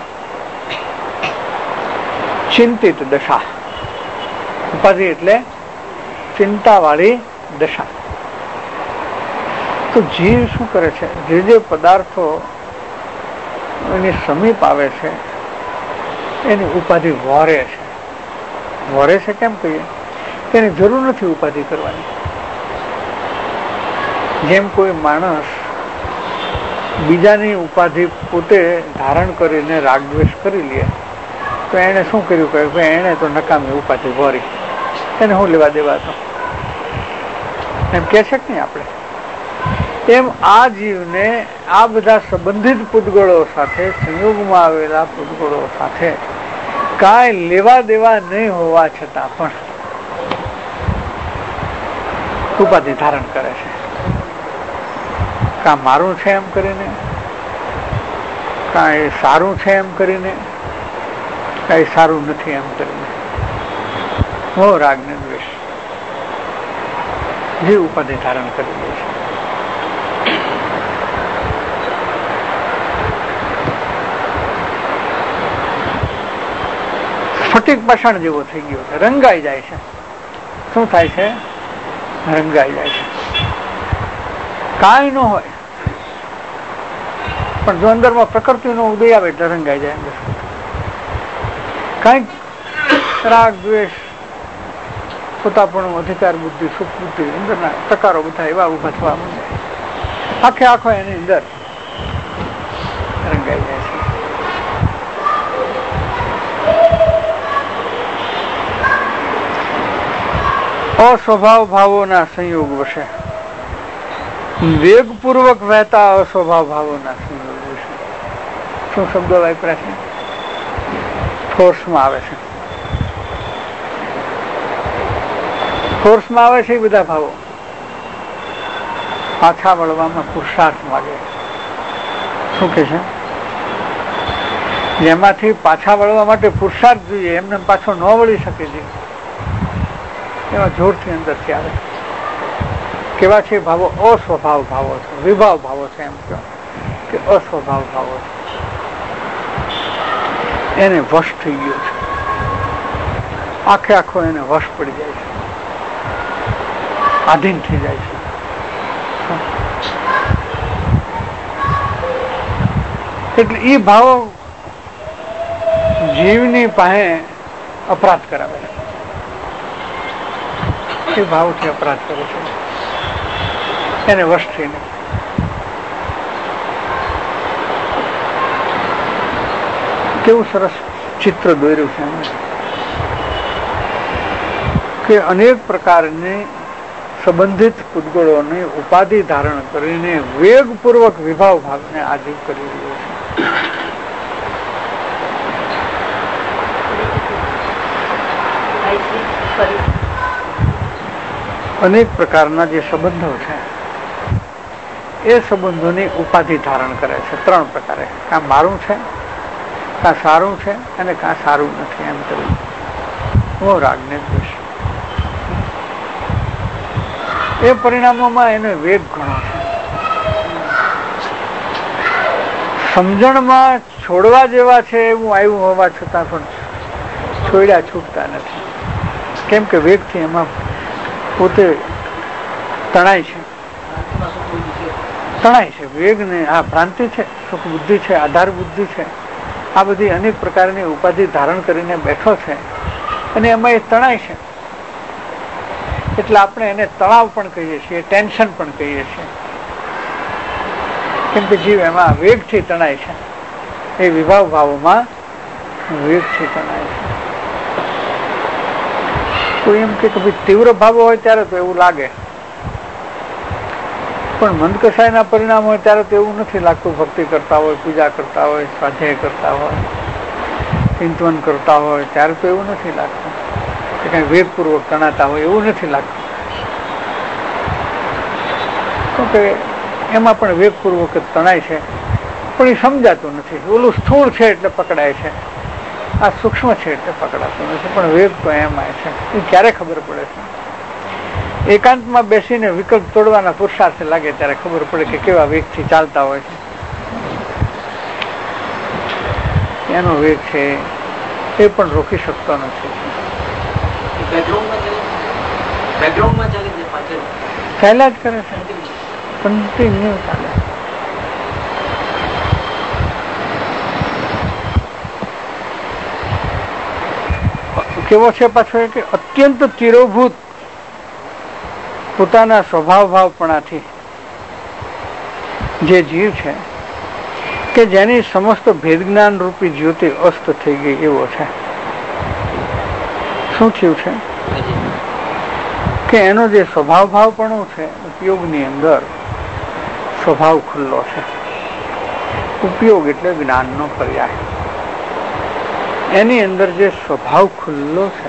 ચિંતિત દશા. ઉપાધિ એટલે ચિંતાવાળી દશા. તો જીવ શું કરે છે? જે પદાર્થો એની સમીપ આવે છે એની ઉપાધિ વહોરે છે. વહોરે છે કેમ કહીએ? તેની જરૂર નથી ઉપાધિ કરવાની. જેમ કોઈ માણસ બીજાની ઉપાધિ પોતે ધારણ કરીને રાગદ્વેષ કરી લે તો એને શું કર્યું કહે? એને તો નકામી ઉપાધિ વહોરી, એને શું લેવા દેવા તો, એમ કે છે કે નહીં આપણે? એમ આ જીવને આ બધા સંબંધિત પૂતગળો સાથે, સંયોગમાં આવેલા પૂતગળો સાથે કાંઈ લેવા દેવા નહીં હોવા છતાં પણ ઉપાધિ ધારણ કરે છે. કાં મારું છે એમ કરીને, કાંઈ સારું છે એમ કરીને, કાંઈ સારું નથી એમ કરીને. હો રાગ ને દ્વેષ જે ઉપાધિ ધારણ કરી દે છે. સ્ફટિક પાષાણ જેવો થઈ ગયો છે, રંગાઈ જાય છે. શું થાય છે? રંગાઈ જાય છે. કાંઈ ન હોય પણ જો અંદરમાં પ્રકૃતિનો ઉદય આવે એટલે રંગાઈ જાય. અંદર કાંઈક રાગ દ્વેષ, પોતાપણું, અધિકાર બુદ્ધિ, સુખ બુદ્ધિ, અંદરના પ્રકારો બધા એવા ઉભા થવા માંડે. આખે આખો એની અંદર રંગાઈ જાય છે. અસ્વભાવ ભાવોના સંયોગ વશે, વેગપૂર્વક વહેતા અસ્વભાવ ભાવોના સંયોગ વશે. શું શબ્દો વાપર્યા છે? ફોર્સમાં આવે છે. ફોર્સમાં આવે છે એ બધા ભાવો પાછા વળવામાં પુરુષાર્થ માગે. શું કે છે? જેમાંથી પાછા વળવા માટે પુરુષાર્થ જોઈએ, એમને પાછો ન વળી શકે છે એવા જોરથી અંદરથી આવે. કેવા છે ભાવો? અસ્વભાવ ભાવો છે, વિભાવ ભાવો છે. એમ કહો કે અસ્વભાવ ભાવો છે. એને વશ થઈ ગયો છે, આખે આખો એને વશ પડી જાય છે, આધીન થઈ જાય છે. એટલે એ ભાવો જીવની પાસે અપરાધ કરાવે છે. એ ભાવથી અપરાધ કરે છે એને વશ થઈને. કેવું સરસ ચિત્ર દોર્યું છે કે અનેક પ્રકારની સંબંધિત પૂતગળોની ઉપાધિ ધારણ કરીને વેગપૂર્વક વિભાવ ભાગને આજીવ કરી રહ્યો છે. અનેક પ્રકારના જે સંબંધો છે એ સંબંધોની ઉપાધિ ધારણ કરે છે. ત્રણ પ્રકારે, કાં મારું છે, કાં સારું છે, અને કાં સારું નથી એમ કરી. હું રાગ ને દ્વેષ. એ પરિણામોમાં એને વેગ ઘણો છે. સમજણમાં છોડવા જેવા છે એવું આવ્યું હોવા છતાં પણ છોડ્યા છૂટતા નથી. કેમ કે વેગથી એમાં પોતે તણાય છે. વેગને આ ભ્રાંતિ છે, સુખ બુદ્ધિ છે, આધાર બુદ્ધિ છે, આ બધી અનેક પ્રકારની ઉપાધિ ધારણ કરીને બેઠો છે અને એમાં એ તણાય છે. એટલે આપણે એને તણાવ પણ કહીએ છીએ, ટેન્શન પણ કહીએ છીએ. કેમ કે જીવ એમાં વેગથી તણાય છે. એ વિભાવ ભાવોમાં વેગથી તણાય છે. કોઈ એમ કે ભાઈ તીવ્ર ભાવો હોય ત્યારે તો એવું લાગે, પણ મંદકસાયના પરિણામ હોય ત્યારે તો એવું નથી લાગતું. ભક્તિ કરતા હોય, પૂજા કરતા હોય, સ્વાધ્યાય કરતા હોય, ચિંતન કરતા હોય ત્યારે તો એવું નથી લાગતું કે કઈ વેગપૂર્વક તણાતા હોય, એવું નથી લાગતું. કે એમાં પણ વેગપૂર્વક જ તણાય છે, પણ એ સમજાતું નથી. ઓલું સ્થૂળ છે એટલે પકડાય છે, આ સૂક્ષ્મ છે એટલે પકડાતું નથી, પણ વેગ તો એમાં છે. એ ક્યારે ખબર પડે છે? એકાંતમાં બેસીને વિકલ્પ તોડવાના પુરુષાર્થ લાગે ત્યારે ખબર પડે કે કેવા વેગથી ચાલતા હોય છે. એનો વેગ છે એ પણ રોકી શકતો નથી. ચાલ્યા જ કરે છે, કન્ટિન્યુ ચાલે. કેવો છે પાછો એ કે અત્યંત તિરોભૂત પોતાના સ્વભાવ ભાવપણાથી જે જીવ છે કે જેની સમસ્ત ભેદ જ્ઞાન રૂપી જ્યોતિ અસ્ત થઈ ગઈ એવો છે. શું થયું છે કે એનો જે સ્વભાવ ભાવપણું છે ઉપયોગની અંદર સ્વભાવ ખુલ્લો છે. ઉપયોગ એટલે જ્ઞાનનો પર્યાય. એની અંદર જે સ્વભાવ ખુલ્લો છે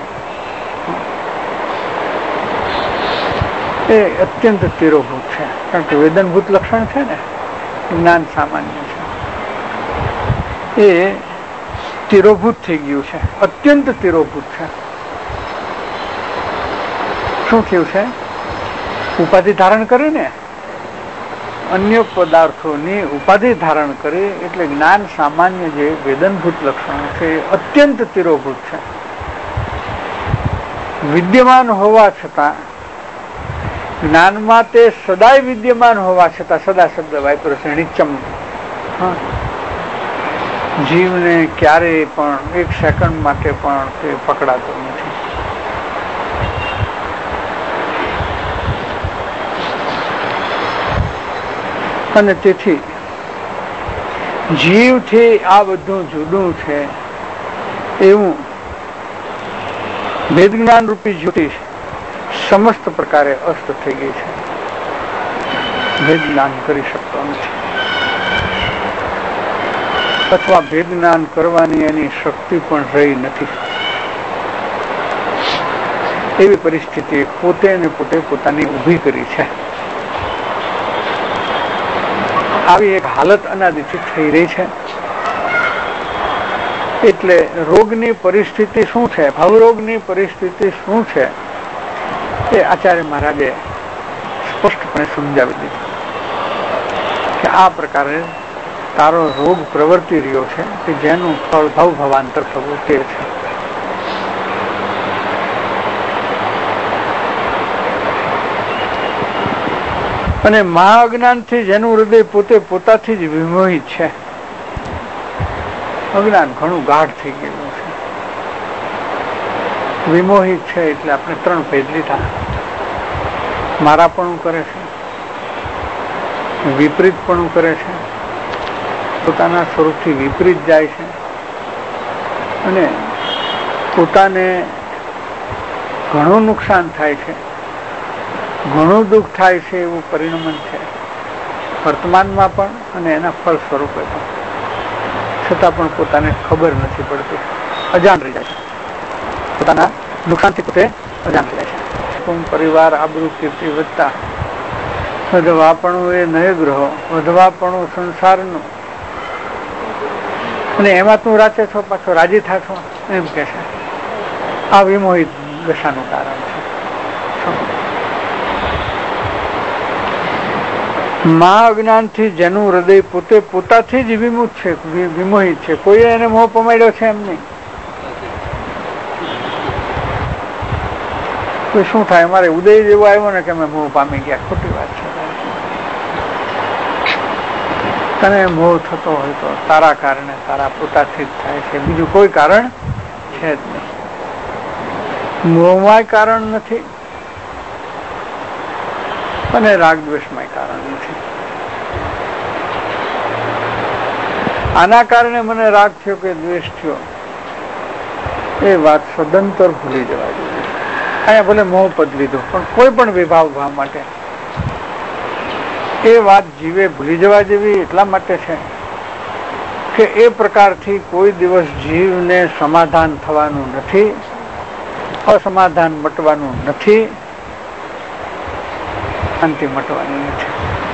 એ અત્યંત તિરોભૂત છે. કારણ કે વેદનભૂત લક્ષણ છે ને, જ્ઞાન સામાન્ય છે, એ તિરોભૂત થઈ ગયું છે, અત્યંત તિરોભૂત છે. શું થયું છે? ઉપાધિ ધારણ કરે ને, અન્ય પદાર્થોની ઉપાધિ ધારણ કરે એટલે જ્ઞાન સામાન્ય જે વેદનભૂત લક્ષણો છે એ અત્યંત તિરોભૂત છે. વિદ્યમાન હોવા છતાં જ્ઞાનમાં તે સદાય વિદ્યમાન હોવા છતાં, સદા શબ્દ વાપર્યો છે નિત્યમ, જીવને ક્યારેય પણ એક સેકન્ડ માટે પણ તે પકડાતો નથી. અને તેથી જીવથી આ બધું જુદું છે એવું ભેદ જ્ઞાન રૂપી જ્યોતિ સમસ્ત પ્રકારે અસ્ત થઈ ગઈ છે. ભેદ જ્ઞાન કરી શકતો નથી, અથવા ભેદ જ્ઞાન કરવાની એની શક્તિ પણ રહી નથી. એવી પરિસ્થિતિ પોતે ને પોતે પોતાની ઊભી કરી છે. આવી એક હાલત અનાદિથી થઈ રહી છે. એટલે રોગની પરિસ્થિતિ શું છે, ભવરોગની પરિસ્થિતિ શું છે એ આચાર્ય મહારાજે સ્પષ્ટપણે સમજાવી દીધું કે આ પ્રકારે તારો રોગ પ્રવર્તી રહ્યો છે કે જેનું ફળ ભવ ભવાંતર થવું તે છે. અને મહાઅજ્ઞાનથી જેનું હૃદય પોતે પોતાથી જ વિમોહિત છે. અજ્ઞાન ઘણું ગાઢ થઈ ગયેલું છે. વિમોહિત છે એટલે આપણે ત્રણ ભેદ લીધા. મારાપણું કરે છે, વિપરીતપણું કરે છે, પોતાના સ્વરૂપથી વિપરીત જાય છે, અને પોતાને ઘણું નુકસાન થાય છે, ઘણું દુઃખ થાય છે એવું પરિણમન છે વર્તમાનમાં પણ અને એના ફળ સ્વરૂપે પણ. છતાં પણ પોતાને ખબર નથી પડતી, અજાણ રહી જાય છે. પોતાના નુકસાનથી પોતે અજાણ રહી જાય છે. પરિવાર આબરૂ કીર્તિ વધતા વધવાપણું એ નયગ્રહો, વધવાપણું સંસારનું, અને એમાં તું રાચે છો, પાછો રાજી થાશો એમ કે છે. આ વિમોહિત દશાનું કારણ છે. મહાઅજ્ઞાનથી જેનું હૃદય પોતે પોતાથી જ વિમુખ છે, વિમોહિત છે. કોઈએ એને મોહ પમાડ્યો છે એમ નહીં. કોઈ શું થાય, મારે ઉદય જેવો આવ્યો ને કે અમે મોહ પામી ગયા, ખોટી વાત છે. તને મોહ થતો હોય તો તારા કારણે, તારા પોતાથી જ થાય છે, બીજું કોઈ કારણ છે જ નહીં. મોહમાં કારણ નથી અને રાગદ્વેષમાં કારણ નથી. આના કારણે મને રાગ થયો કે દ્વેષ થયો એ વાત સદંતર ભૂલી જવા જોઈએ. અહીંયા ભલે મોહ પદ લીધું, પણ કોઈ પણ વિભાવ ભાવ માટે એ વાત જીવે ભૂલી જવા જેવી એટલા માટે છે કે એ પ્રકારથી કોઈ દિવસ જીવને સમાધાન થવાનું નથી, અસમાધાન મટવાનું નથી, શાંતિ મટવાની નથી.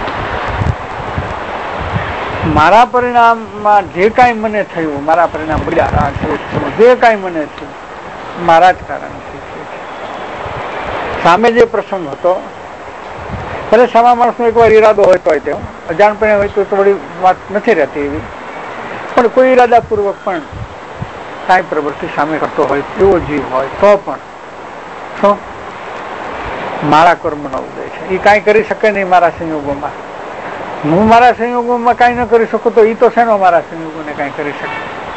મારા પરિણામમાં જે કાંઈ મને થયું, મારા પરિણામ બળ્યા, જે કાંઈ મને થયું મારા જ કારણથી સામે જે પ્રસંગ હતો, ભલે સામા માણસનો એકવાર ઈરાદો હોય તો તેઓ અજાણપણે હોય તો થોડી વાત નથી રહેતી એવી, પણ કોઈ ઈરાદાપૂર્વક પણ કાંઈ પ્રવૃત્તિ સામે કરતો હોય એવો જીવ હોય તો પણ શું મારા કર્મનો ઉદય છે. એ કાંઈ કરી શકે નહીં મારા સંયોગોમાં. હું મારા સંયોગોમાં કાંઈ ન કરી શકું તો એ તો શેનો મારા સંયોગોને કાંઈ કરી શકે?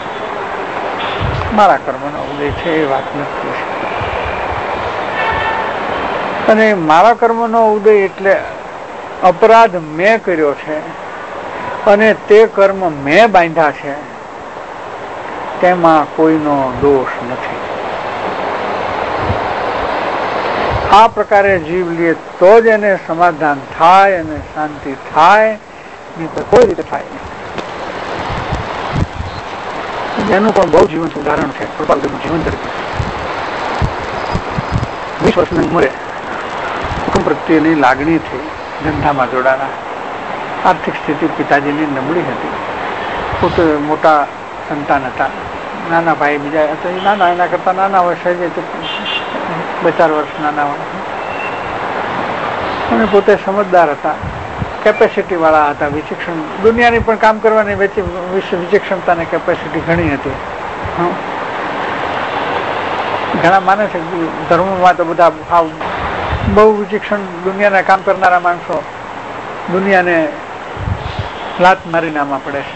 મારા કર્મનો ઉદય છે એ વાત નથી. અને મારા કર્મનો ઉદય એટલે અપરાધ મેં કર્યો છે અને તે કર્મ મેં બાંધ્યા છે, તેમાં કોઈનો દોષ નથી. આ પ્રકારે જીવ લે તો જ એને સમાધાન થાય અને શાંતિ થાય, નહીં તો કોઈ રીતે થાય નહીં. એનું પણ બહુ જીવંત ઉદાહરણ છે. જીવન તરીકે 20 વર્ષની ઉંમરે કુટુંબ પ્રત્યેની લાગણી થઈ, ધંધામાં જોડાણા. આર્થિક સ્થિતિ પિતાજીની નબળી હતી, પોતે મોટા સંતાન હતા, નાના ભાઈ બીજા હતા, નાના એના કરતા નાના હોય, સહેજે 2-4 વર્ષ નાના હોય, અને પોતે સમજદાર હતા, કેપેસિટી વાળા હતા, વિચક્ષણ, દુનિયાની પણ કામ કરવાની વિચક્ષણતાને કેપેસિટી ઘણી હતી. ઘણા માને છે ધર્મમાં તો બધા બહુ વિચક્ષણ દુનિયાના કામ કરનારા માણસો દુનિયાને લાત મારીને આમાં પડે છે.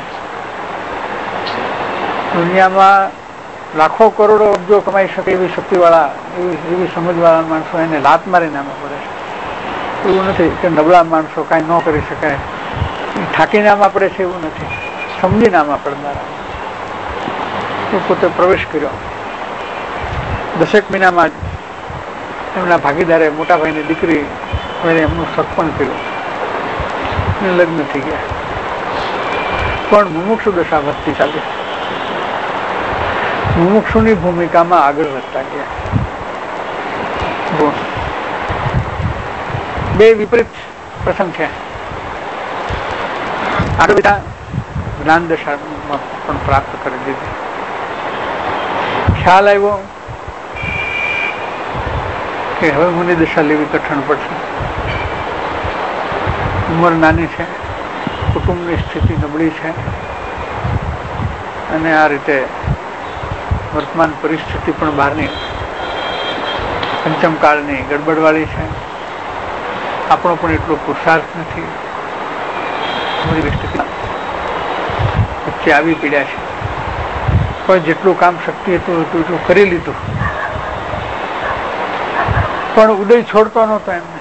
દુનિયામાં લાખો કરોડો અબજો કમાઈ શકે એવી શક્તિવાળા, એવી સમજવાળા માણસો એને લાત મારીને આમાં પડે છે. એવું નથી કે નબળા માણસો કાંઈ ન કરી શકાય, થાકીને આમાં પડે છે એવું નથી, સમજીને આમાં પડનારા. એ પોતે પ્રવેશ કર્યો 10 મહિનામાં જ એમના ભાગીદારે મોટા ભાઈની દીકરી એમનું સગપણ કર્યું, લગ્ન થઈ ગયા, પણ મુમુક્ષુ દશા વધતી ચાલી. મુમુક્ષુની ભૂમિકામાં આગળ વધતા ગયા. બે વિપરીત પ્રસંગ છે. આગળ બધા જ્ઞાન દશામાં પણ પ્રાપ્ત કરી દીધી. ખ્યાલ આવ્યો કે હવે મુનિ દશા લેવી કઠણ પડશે, ઉંમર નાની છે, કુટુંબની સ્થિતિ નબળી છે, અને આ રીતે વર્તમાન પરિસ્થિતિ પણ બહારની પંચમકાળની ગડબડવાળી છે, આપણો પણ એટલો પુરુષાર્થ નથી, વચ્ચે આવી પીડ્યા છે. પણ જેટલું કામ શક્તિ હતું એટલું કરી લીધું, પણ ઉદય છોડતો નહોતો. એમને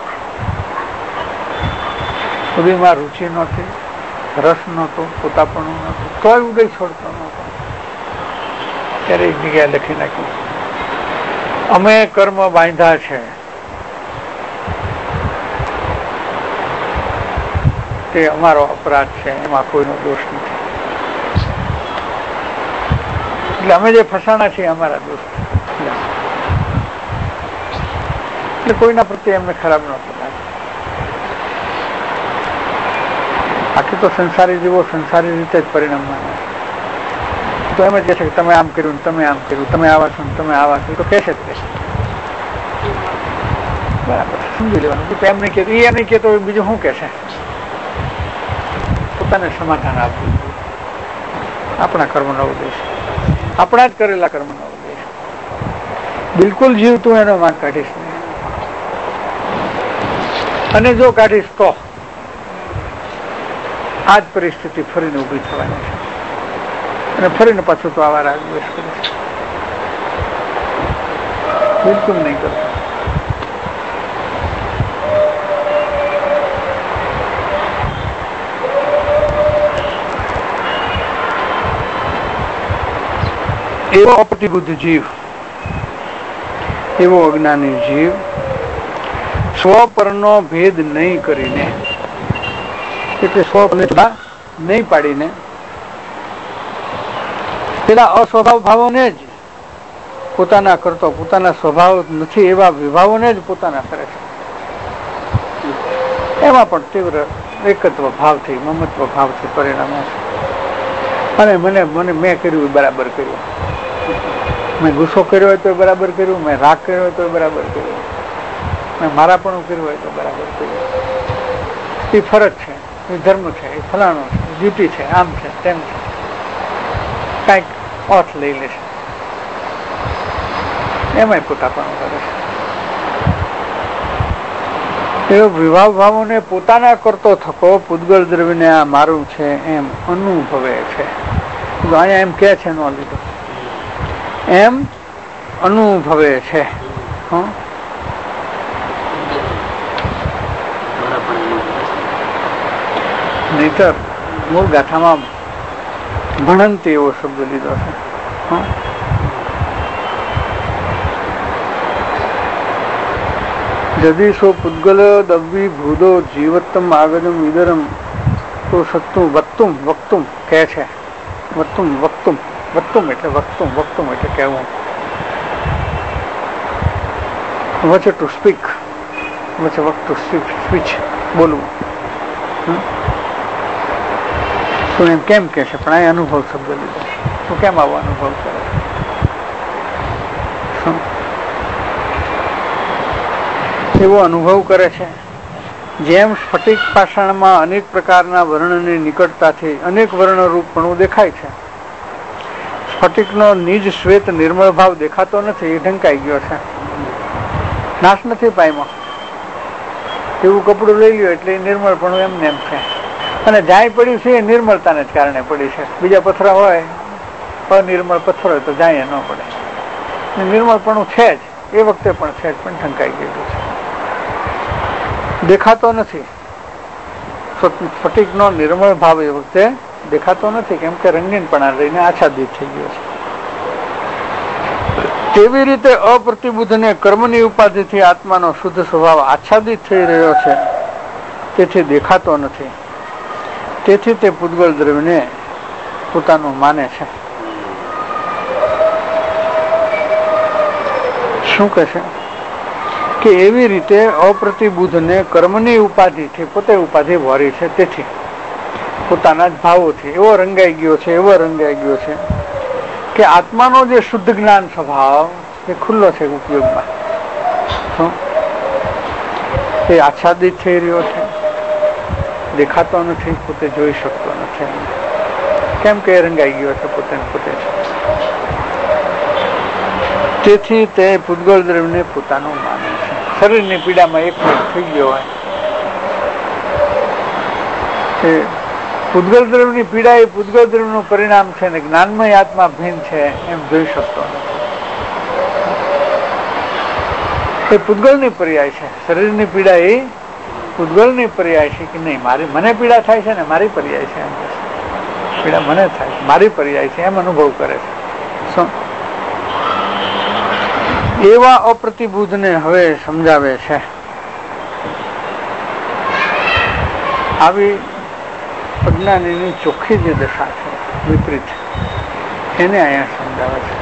ઉદયમાં રુચિ નહોતી, રસ નહોતો, પોતાપણું નહોતું, તોય ઉદય છોડતો નહોતો. ત્યારે એક જગ્યાએ લખી નાખ્યું, અમે કર્મ બાંધ્યા છે તે અમારો અપરાધ છે, એમાં કોઈનો દોષ નથી. એટલે અમે જે ફસાણા છીએ અમારા દોષ, એટલે કોઈના પ્રત્યે એમને ખરાબ નહોતું લાગે. બાકી તો સંસારી જીવો સંસારી રીતે જ પરિણામ માને તો એમ જ કહે છે કે તમે આમ કર્યું, તમે આમ કર્યું, તમે આવા છો, તમે આવા છો, તો કહેશે જ કહેશે. બરાબર, સમજી લેવાનું. એમ નહીં કહેતો, એ નહીં કહેતો, બીજું શું કહેશે? પોતાને સમાધાન આપવું, આપણા કર્મનો ઉદ્દેશ, આપણા જ કરેલા કર્મનો ઉદ્દેશ. બિલકુલ જીવ તું એનો માર્ગ કાઢીશ નહીં, અને જો કાઢીશ તો આ જ પરિસ્થિતિ ફરીને ઊભી થવાની છે, અને ફરીને પાછું તો આવા રાગ દ્વેષ કરીશ. બિલકુલ નહીં કરતો. એવો અપ્રતિબુદ્ધ જીવ એવો અજ્ઞાની જીવ સ્વ પરનો ભેદ નહીં કરીને, એટલે સ્વને નહીં પાડીને પેલા અસ્વભાવ ભાવોને જ પોતાના કરતો, પોતાના સ્વભાવ નથી એવા વિભાવોને જ પોતાના કરે છે. એમાં પણ તીવ્ર એકત્વ ભાવથી, મમત્વ ભાવથી પરિણામે છે. અને મેં કર્યું બરાબર કર્યું, મેં ગુસ્સો કર્યો હોય તો બરાબર કર્યું, મેં રાગ કર્યો હોય તો બરાબર કર્યું, મેં મારાપણું કર્યું હોય તો બરાબર કર્યું. એ ફરજ છે, એ ધર્મ છે, એ ફલાણું છે, ડ્યુટી છે, આમ છે, તેમ છે, કાંઈક ઓથ લઈ લેશે, એમાંય પોતાપણું કરે છે. એવો વિભાવ ભાવોને પોતાના કરતો થકો પૂતગલ દ્રવ્યને આ મારું છે એમ અનુભવે છે. અહીંયા એમ કે છે, નો લીધો, એમ અનુભવે છે. નહીતર મૂળ ગાથામાં ભણંતી એવો શબ્દ લીધો છે. જદી સો પૂતગલ દવ્વી ભૂદો જીવત્તમ આગદમ વિદરમ તો સત્તું વક્તુમ વક્તુમ કહે છે. વક્તુમ વક્તુમ વક્તુમ એટલે વક્તુમ વક્તુમ એટલે કહેવું. વચ્ચે ટુ સ્પીક, વચ્ચે વક્તુ સ્પીચ, બોલવું. તું એમ કેમ કે છે, પણ આ અનુભવ શબ્દ લીધો. તું કેમ આવો અનુભવ કરે? એવો અનુભવ કરે છે જેમ સ્ફટિક પાષાણમાં અનેક પ્રકારના વર્ણની નિકટતાથી અનેક વર્ણરૂપપણું દેખાય છે. સ્ફટિકનો નિજ શ્વેત નિર્મળ ભાવ દેખાતો નથી, એ ઢંકાઈ ગયો છે, નાશ નથી પામ્યો. એવું કપડું લઈ લ્યો એટલે નિર્મળપણું એમને એમ છે, અને જાય પડ્યું છે એ નિર્મળતાને જ કારણે પડી છે. બીજા પથરા હોય, અનિર્મળ પથ્થર હોય તો જાય ન પડે. નિર્મળપણું છે જ, એ વખતે પણ છે જ, પણ ઢંકાઈ ગયેલું છે, દેખાતો નથી. સ્ફટિકનો નિર્મળ ભાવ એ વખતે દેખાતો નથી, કેમ કે રંગીનપણા લઈને આચ્છાદિત થઈ ગયો છે. તેવી રીતે અપ્રતિબુદ્ધને કર્મની ઉપાધિથી આત્માનો શુદ્ધ સ્વભાવ આચ્છાદિત થઈ રહ્યો છે, તેથી દેખાતો નથી. તેથી તે પૂતગલ દ્રવ્યને પોતાનું માને છે. શું કહે છે કે એવી રીતે અપ્રતિબુદ્ધને કર્મની ઉપાધિથી, પોતે ઉપાધિ વોરી છે, તેથી પોતાના જ ભાવોથી એવો રંગાઈ ગયો છે, એવો રંગાઈ ગયો છે કે આત્માનો જે શુદ્ધ જ્ઞાન સ્વભાવ એ ખુલ્લો છે ઉપયોગમાં. એ આચ્છાદિત થઈ રહ્યો છે, દેખાતો નથી, પોતે જોઈ શકતો નથી. કેમ કે રંગાઈ ગયો છે પોતે પોતે. તેથી તે પૂતગલ દ્રવ્યને પોતાનું માને છે. શરીરની પીડામાં એક થઈ ગયો હોય, પૂતગલ દ્રવ્યની પીડા એ પૂતગલ દ્રવ્યનું પરિણામ છે ને જ્ઞાનમય આત્મા ભિન્ન છે એમ જોઈ શકતો નથી. એ પૂતગલની પર્યાય છે. શરીરની પીડા એ પૂતગલની પર્યાય છે કે નહીં, મને પીડા થાય છે ને મારી પર્યાય છે, એમ પીડા મને થાય છે, મારી પર્યાય છે, એમ અનુભવ કરે છે. શું એવા અપ્રતિબુદ્ધને હવે સમજાવે છે. આવી અજ્ઞાનીની ચોખ્ખી જે દશા છે, વિપરીત, એને અહીંયા સમજાવે છે.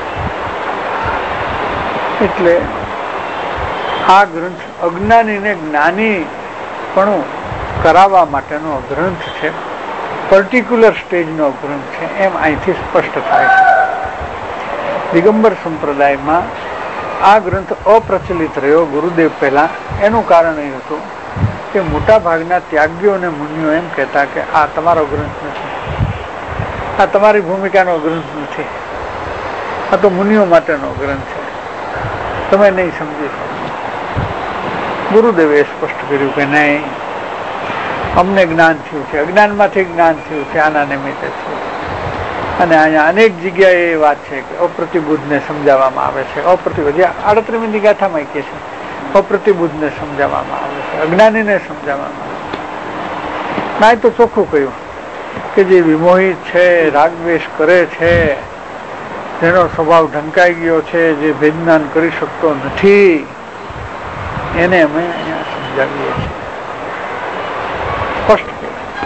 એટલે આ ગ્રંથ અજ્ઞાનીને જ્ઞાનીપણું કરાવવા માટેનો ગ્રંથ છે, પર્ટિક્યુલર સ્ટેજનો ગ્રંથ છે, એમ અહીંથી સ્પષ્ટ થાય છે. દિગંબર સંપ્રદાયમાં આ ગ્રંથ અપ્રચલિત રહ્યો ગુરુદેવ પહેલા. એનું કારણ એ હતું કે મોટા ભાગના ત્યાગીઓ અને મુનિઓ એમ કહેતા કે આ તમારો ગ્રંથ નથી, આ તમારી ભૂમિકાનો ગ્રંથ નથી, આ તો મુનિઓ માટેનો ગ્રંથ છે, તમે નહીં સમજી શકો. ગુરુદેવે સ્પષ્ટ કર્યું કે નહીં, અમને જ્ઞાન થયું છે, અજ્ઞાનમાંથી જ્ઞાન થયું છે, આના નિમિત્તે થયું. અને અહીંયા અનેક જગ્યાએ એ વાત છે કે અપ્રતિબુદ્ધને સમજાવવામાં આવે છે. અપ્રતિબુદ્ધ 38મી ગાથામાં કહે છે, અપ્રતિબુદ્ધને સમજાવવામાં આવે છે, અજ્ઞાનીને સમજાવવામાં આવે છે. ના, તો ચોખ્ખું કહ્યું કે જે વિમોહિત છે, રાગદ્વેષ કરે છે, જેનો સ્વભાવ ઢંકાઈ ગયો છે, જે વેદનાન કરી શકતો નથી, એને અમે અહીંયા સમજાવીએ છીએ. સ્પષ્ટ.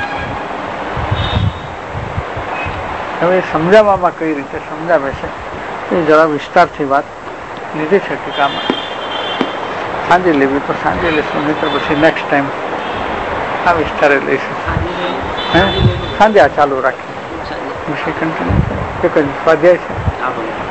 હવે સમજાવવામાં કઈ રીતે સમજાવે છે એ જરા વિસ્તારથી વાત લીધી છે ટીકામાં. સાંજે લેવી તો સાંજે લેશું, નહીં તો પછી નેક્સ્ટ ટાઈમ આ વિસ્તારે લઈશું. સાંજે આ ચાલુ રાખીએ. વિષય કન્ટિન્યુ કે સ્વાધ્યાય છે.